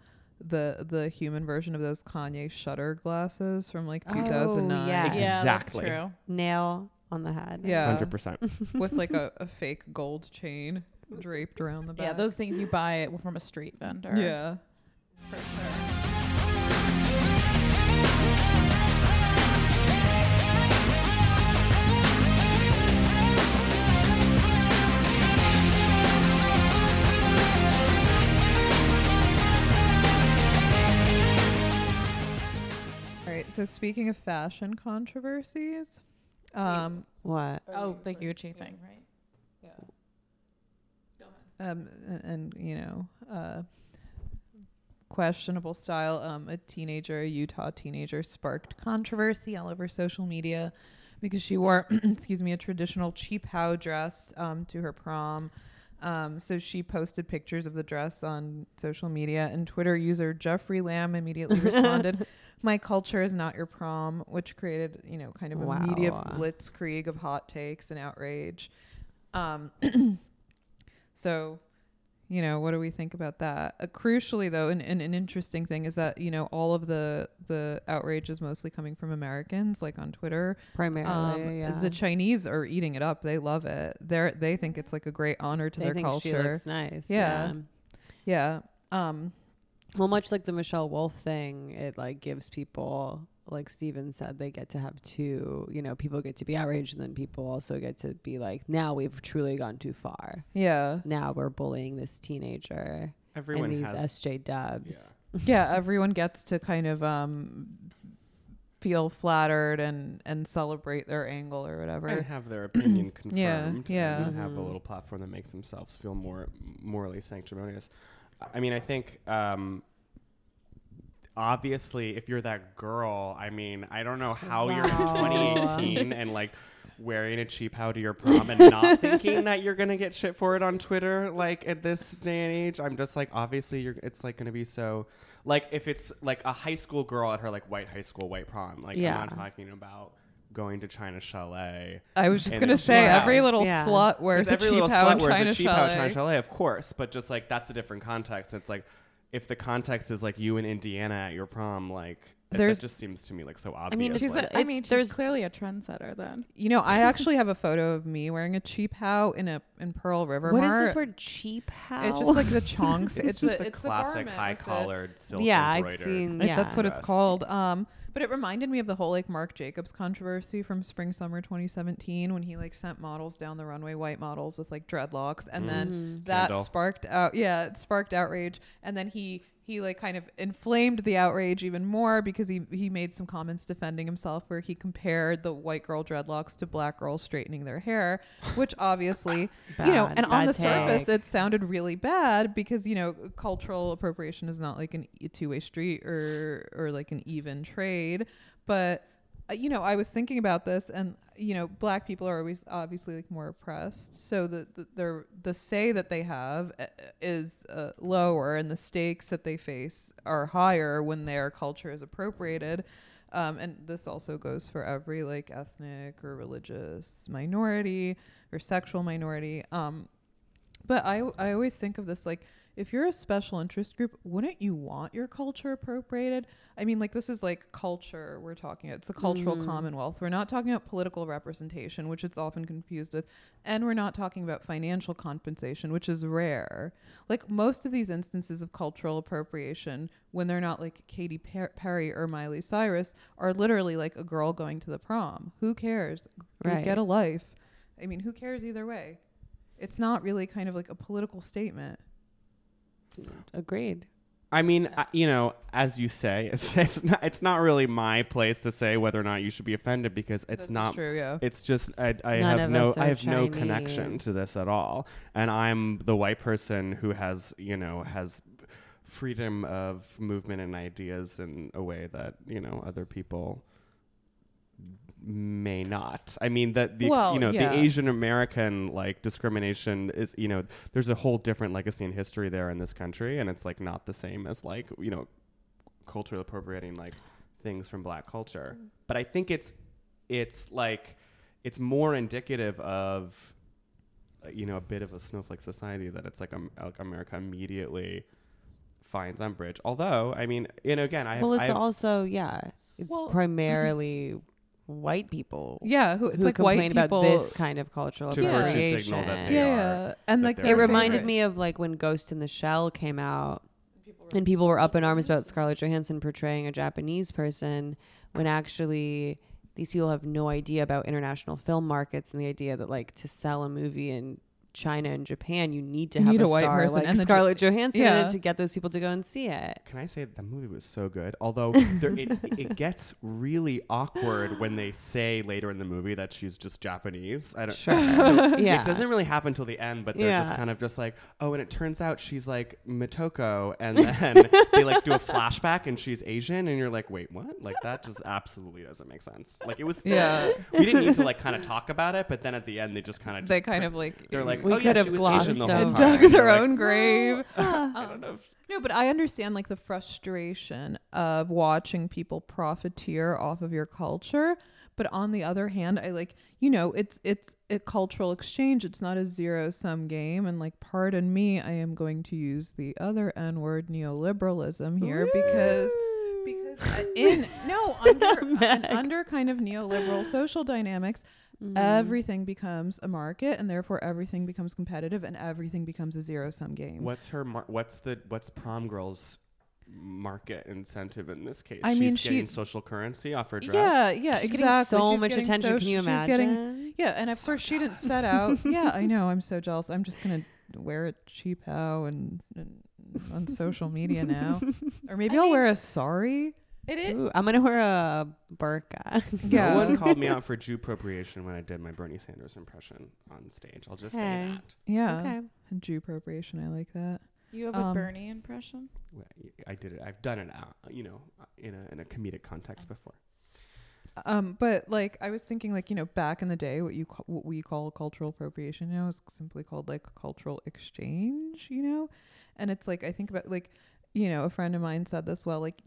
the human version of those Kanye Shutter glasses from like 2009. yes. Yeah, Exactly. that's true. Nail on the head. Yeah. 100%. With like a fake gold chain draped around the back. Yeah, those things you buy from a street vendor. Yeah. For sure. All right. So speaking of fashion controversies, What? Oh, the Gucci thing, right? questionable style. A Utah teenager sparked controversy all over social media because she wore, a traditional cheap how dress to her prom. So she posted pictures of the dress on social media, and Twitter user Jeffrey Lamb immediately responded, "My culture is not your prom," which created, kind of a media Wow. blitzkrieg of hot takes and outrage. So, what do we think about that? Crucially, though, an interesting thing is that, all of the outrage is mostly coming from Americans, like on Twitter. Primarily, yeah. The Chinese are eating it up. They love it. They think it's like a great honor to they their think culture. she looks nice. Yeah. Yeah. Well, much like the Michelle Wolf thing, it like gives people, like Steven said, they get to have two, people get to be outraged, and then people also get to be like, now we've truly gone too far. Yeah. Now we're bullying this teenager Everyone and these has. SJ dubs. Yeah. Everyone gets to kind of feel flattered and celebrate their angle or whatever. And have their opinion confirmed. yeah. And have a Mhm. little platform that makes themselves feel more morally sanctimonious. I mean, I think obviously if you're that girl, I mean, I don't know how you're in Wow. 2018 and like wearing a cheap how to your prom and not thinking that you're gonna get shit for it on Twitter, like at this day and age. I'm just like, obviously it's like gonna be so, like if it's like a high school girl at her like white high school white prom, like Yeah. I'm not talking about going to China Chalet. I was just And gonna it's say cheap every house. little Yeah. slut wears a Every cheap little how slut in wears China a cheap how in China chalet. Chalet, of course, but just like that's a different context. It's like if the context is like you in Indiana at your prom, like That just seems to me like so obvious. mean, She's, like, she's clearly a trendsetter then. You know, I actually have a photo of me wearing a cheap how in Pearl River. What is Mart. this word, cheap how? It's just like the chonks. it's just the it's classic garment high with the- collared silk I've embroidered. seen. That's what it's dress. called. But it reminded me of the whole like Marc Jacobs controversy from spring summer 2017 when he like sent models down the runway, white models with like dreadlocks, and then that Kendall. sparked out. Yeah, it sparked outrage, and then he like kind of inflamed the outrage even more because he made some comments defending himself where he compared the white girl dreadlocks to black girls straightening their hair, which obviously and on the surface it sounded really bad because cultural appropriation is not like a two-way street or like an even trade, but I was thinking about this, and black people are always obviously like more oppressed, so the say that they have is lower, and the stakes that they face are higher when their culture is appropriated. And this also goes for every like ethnic or religious minority or sexual minority. But I always think of this like, if you're a special interest group, wouldn't you want your culture appropriated? I mean, like, this is like culture we're talking about. It's the cultural commonwealth. We're not talking about political representation, which it's often confused with. And we're not talking about financial compensation, which is rare. Like, most of these instances of cultural appropriation, when they're not like Katy Perry or Miley Cyrus, are literally like a girl going to the prom. Who cares? Right. Get a life. I mean, who cares either way? It's not really kind of like a political statement. Agreed. I mean, as you say, it's not really my place to say whether or not you should be offended because it's not true. Yeah. It's just I None have of no us are I have no connection Chinese. to this at all, and I'm the white person who has freedom of movement and ideas in a way that other people may not. I mean the Asian American like discrimination is there's a whole different legacy and history there in this country, and it's like not the same as like culturally appropriating like things from black culture. But I think it's like it's more indicative of a bit of a snowflake society that it's like America immediately finds umbrage. Although I mean again it's primarily white people Who it's who like white complain people about this kind of cultural to virtue appropriation. signal that they yeah, and that like they're It our reminded favorite. me of like when Ghost in the Shell came out and people were up in arms about Scarlett Johansson portraying a Japanese person when actually these people have no idea about international film markets and the idea that like to sell a movie in China and Japan you need to have a white star person like and the Scarlett Johansson in yeah. it to get those people to go and see it. Can I say that movie was so good? Although it gets really awkward when they say later in the movie that she's just Japanese. I don't. Sure. So Yeah. It doesn't really happen till the end, but they're just kind of just like, oh, and it turns out she's like Mitoko, and then they like do a flashback and she's Asian, and you're like, wait, what? Like that just absolutely doesn't make sense. Like it was. Yeah. We didn't need to like kind of talk about it, but then at the end they just kind of. they kind of like They're like, We oh could yeah, have she was glossed Asian the whole over. time. dug And their you're own like, grave. I don't know. No, but I understand like the frustration of watching people profiteer off of your culture. But on the other hand, I like, it's a cultural exchange. It's not a zero-sum game. And like, pardon me, I am going to use the other N-word, neoliberalism here because under kind of neoliberal social dynamics, everything becomes a market, and therefore everything becomes competitive, and everything becomes a zero-sum game. What's prom girl's market incentive in this case? I mean, she's getting social currency off her dress. Yeah, She's exactly. getting so She's much getting attention. Can you she's imagine? and of course she didn't set out. Yeah, I know. I'm so jealous. I'm just gonna wear a cheap how and on social media now, or maybe I'll wear a sari. Ooh, I'm gonna wear a burqa. Yeah. No one called me out for Jew appropriation when I did my Bernie Sanders impression on stage. I'll just say that. Yeah. Okay. And Jew appropriation. I like that. You have a Bernie impression? Well, I did it. I've done it in a comedic context before. But like I was thinking, like back in the day, what we call cultural appropriation now is simply called like cultural exchange. And it's like I think about like a friend of mine said this. Well, like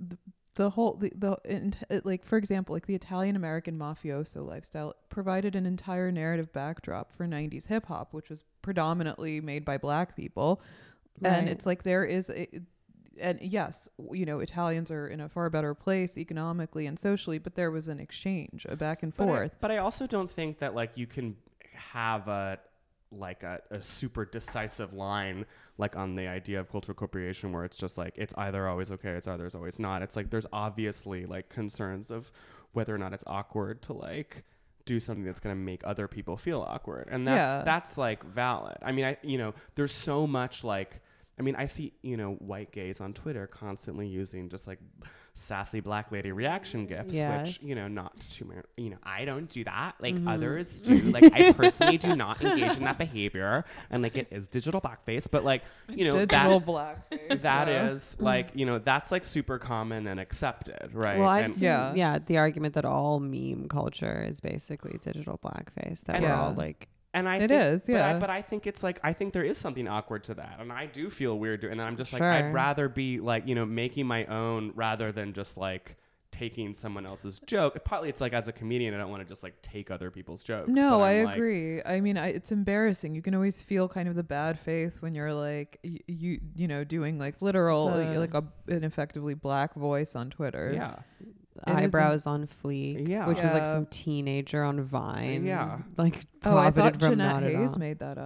like for example, like the Italian American mafioso lifestyle provided an entire narrative backdrop for 90s hip hop, which was predominantly made by black people. Right. And it's like there is and yes, Italians are in a far better place economically and socially, but there was an exchange, a back and forth. But I also don't think that like you can have a super decisive line like on the idea of cultural appropriation where it's just like it's either always okay, it's either always not. It's like there's obviously like concerns of whether or not it's awkward to like do something that's going to make other people feel awkward, and that's like valid. I mean, there's so much like, I mean, I see, white gays on Twitter constantly using just like sassy black lady reaction gifs, which, not too many, I don't do that. Like others do. Like I personally do not engage in that behavior. And like it is digital blackface, but like, digital blackface. That is like, that's like super common and accepted, right? Well, I've seen, the argument that all meme culture is basically digital blackface. That we're all like, and I it think, is, yeah. But I think it's like, I think there is something awkward to that. And I do feel weird. And I'm just like, Sure. I'd rather be like, making my own rather than just like taking someone else's joke. Partly it's like as a comedian, I don't want to just like take other people's jokes. No, I agree. I mean, it's embarrassing. You can always feel kind of the bad faith when you're like, doing like literal, like an effectively black voice on Twitter. Yeah. Eyebrows on fleek, which was like Yeah. some teenager on Vine. Yeah. Like I thought profited from Jeanette not at Hayes all. made that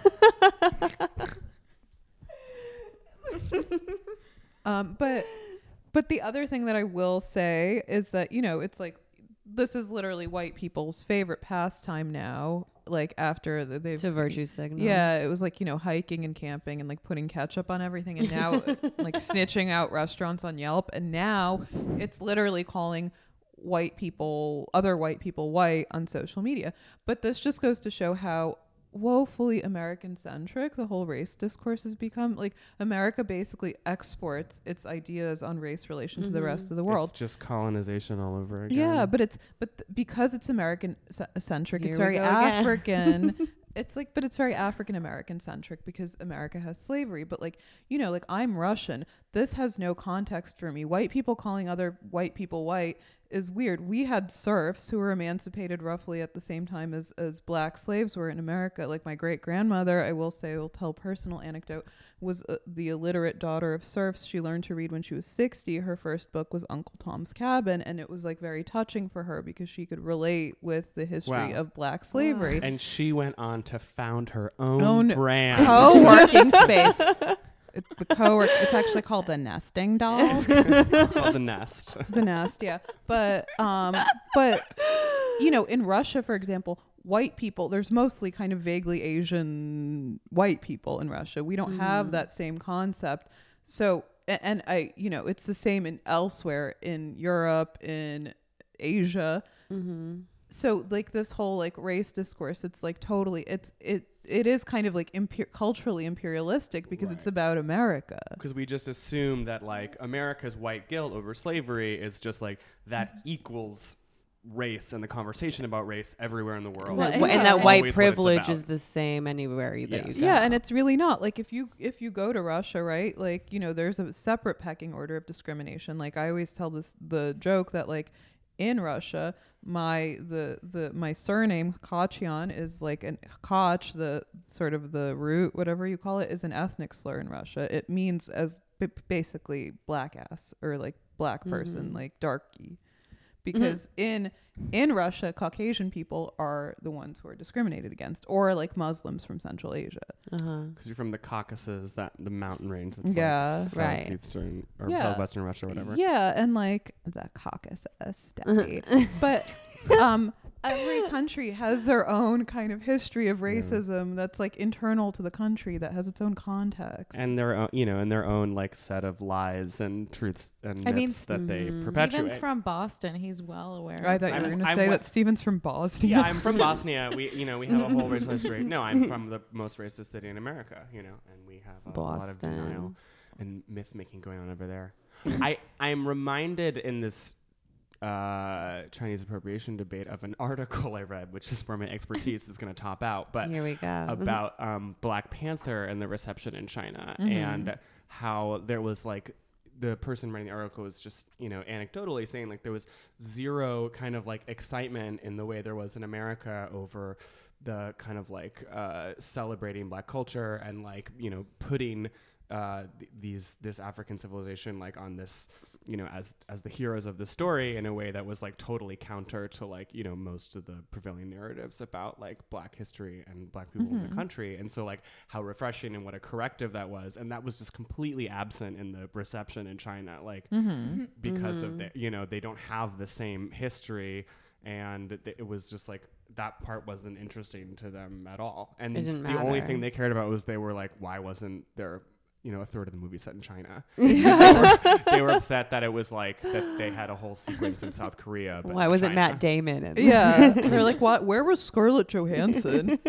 up. But the other thing that I will say is that, it's like, this is literally white people's favorite pastime now. Like after they've To virtue signal. Yeah, it was like, hiking and camping and like putting ketchup on everything. And now like snitching out restaurants on Yelp. And now it's literally calling other white people white on social media. But this just goes to show how woefully American centric the whole race discourse has become. Like America basically exports its ideas on race relation to the rest of the world. It's just colonization all over again. Yeah, because it's American centric, Here it's we very go again. African. But it's very African American centric because America has slavery. But like, like I'm Russian. This has no context for me. White people calling other white people white is weird. We had serfs who were emancipated roughly at the same time as black slaves were in America. Like my great grandmother, I will tell personal anecdote, was the illiterate daughter of serfs. She learned to read when she was 60. Her first book was Uncle Tom's Cabin, and it was like very touching for her because she could relate with the history of black slavery. And she went on to found her own brand. Co-working space. It's actually called the Nesting Doll. It's called The Nest. The Nest, yeah. But in Russia, for example, white people, there's mostly kind of vaguely Asian white people in Russia. We don't have that same concept. So, and it's the same in elsewhere in Europe, in Asia. Mm-hmm. So like this whole like race discourse, it's like totally, it is kind of like culturally imperialistic because it's about America. Because we just assume that like America's white guilt over slavery is just like that equals race and the conversation about race everywhere in the world. Well, And that white Always what it's privilege about. is the same anywhere that you go. Yeah, and it's really not. Like if you go to Russia, right? Like, there's a separate pecking order of discrimination. Like I always tell the joke that like in Russia, my surname Kachyan is like an Kach, the sort of the root, whatever you call it, is an ethnic slur in Russia. It means as basically black ass or like black person, like darky. Because in Russia, Caucasian people are the ones who are discriminated against, or like Muslims from Central Asia. Because you're from the Caucasus, the mountain range that's like southeastern or southwestern Russia or whatever. Yeah, and like the Caucasus steppe. But every country has their own kind of history of racism that's like internal to the country that has its own context. And their own, and their own like set of lies and truths and myths that they perpetuate. Steven's from Boston. He's well aware. I thought you were going to say that Steven's from Bosnia. Yeah, I'm from Bosnia. We have a whole racial history. No, I'm from the most racist city in America, and we have a lot of denial and myth making going on over there. I'm reminded in this Chinese appropriation debate of an article I read, which is where my expertise is going to top out, but here we go. About Black Panther and the reception in China and how there was like the person writing the article was just, anecdotally saying like there was zero kind of like excitement in the way there was in America over the kind of like celebrating Black culture and like, putting this African civilization like on this, as the heroes of the story in a way that was like totally counter to like, most of the prevailing narratives about like Black history and Black people in the country. And so like how refreshing and what a corrective that was. And that was just completely absent in the reception in China, like because of the, they don't have the same history. And it was just like that part wasn't interesting to them at all. And the only thing they cared about was they were like, why wasn't there, a third of the movie set in China? They were upset that it was like that they had a whole sequence in South Korea. But why wasn't Matt Damon? They're like, what? Where was Scarlett Johansson?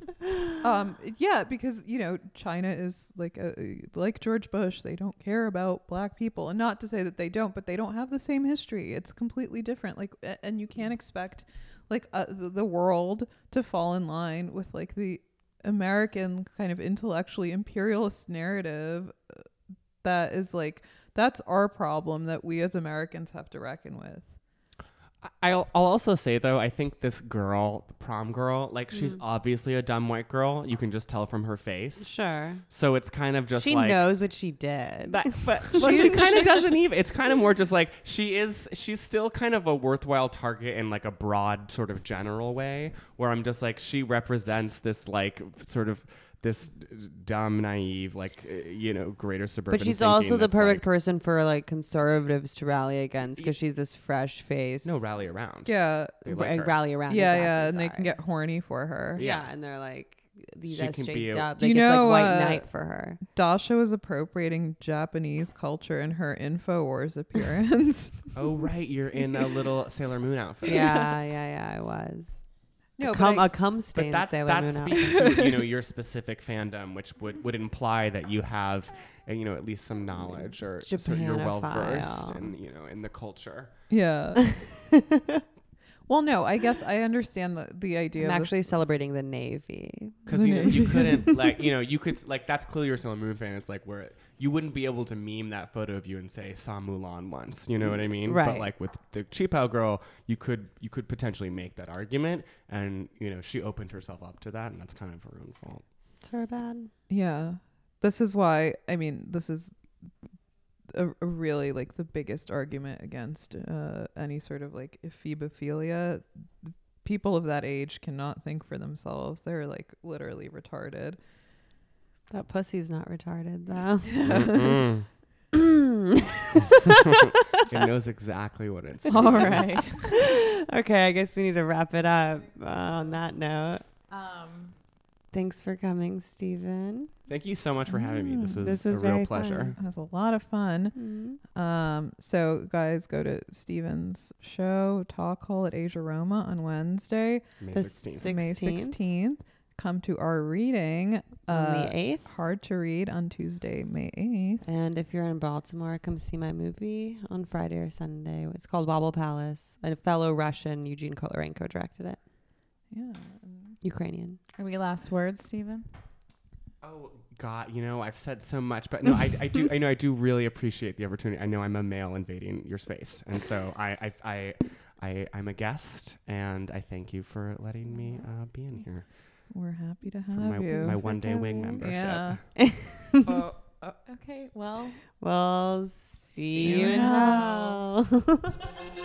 Because China is like George Bush. They don't care about Black people, and not to say that they don't, but they don't have the same history. It's completely different. Like, and you can't expect the world to fall in line with like the American kind of intellectually imperialist narrative that is like, that's our problem that we as Americans have to reckon with. I'll also say though, I think this girl, the prom girl, like she's obviously a dumb white girl. You can just tell from her face. Sure. So it's kind of just she like, knows what she did. but she kind of doesn't even. It's kind of more just like she's still kind of a worthwhile target in like a broad sort of general way, where I'm just like, she represents this like sort of this dumb, naive, like, greater suburban. But she's also the perfect person for like conservatives to rally against, because she's this fresh face. No, rally around. Yeah. They like her. Rally around. Yeah, exactly, yeah. And sorry. they can get horny for her. Yeah, and they're like, these She can be SJW. Do They you just like know, white knight for her. Dasha was appropriating Japanese culture in her InfoWars appearance. Oh, right. You're in a little Sailor Moon outfit. Yeah, I was. No, a cum stain But Sailor Moon that outfit. speaks to your specific fandom, which would imply that you have at least some knowledge, or so you're well versed in the culture. Yeah. Well, no, I guess I understand the idea. I'm of actually this. celebrating the Navy. Because you couldn't like you could like, that's clearly your Sailor Moon fan. It's like where you wouldn't be able to meme that photo of you and say saw Mulan once. You know what I mean? Right. But like with the Cheapao girl, you could potentially make that argument, and she opened herself up to that, and that's kind of her own fault. It's her bad. Yeah. This is why, this is a really like the biggest argument against any sort of like ephebophilia. People of that age cannot think for themselves. They're like literally retarded. That pussy's not retarded though. It knows exactly what it's All right. Okay, I guess we need to wrap it up on that note. Thanks for coming, Stephen. Thank you so much for having me. This was a very real pleasure. fun. It was a lot of fun. So guys, go to Stephen's show, Talk Hole at Asia Roma on Wednesday, May The 16th. May 16th. Come to our reading On the 8th. Hard to Read on Tuesday, May 8th. And if you're in Baltimore, come see my movie on Friday or Sunday. It's called Wobble Palace. A fellow Russian, Eugene Kolorenko, directed it. Yeah. Ukrainian. Are we last words, Stephen? Oh God, I've said so much, but no, I do. I do really appreciate the opportunity. I know I'm a male invading your space, and so I'm a guest, and I thank you for letting me be in here. We're happy to For have you. my one-day wig membership. Yeah. Okay. Well. Well, see you you in in hell.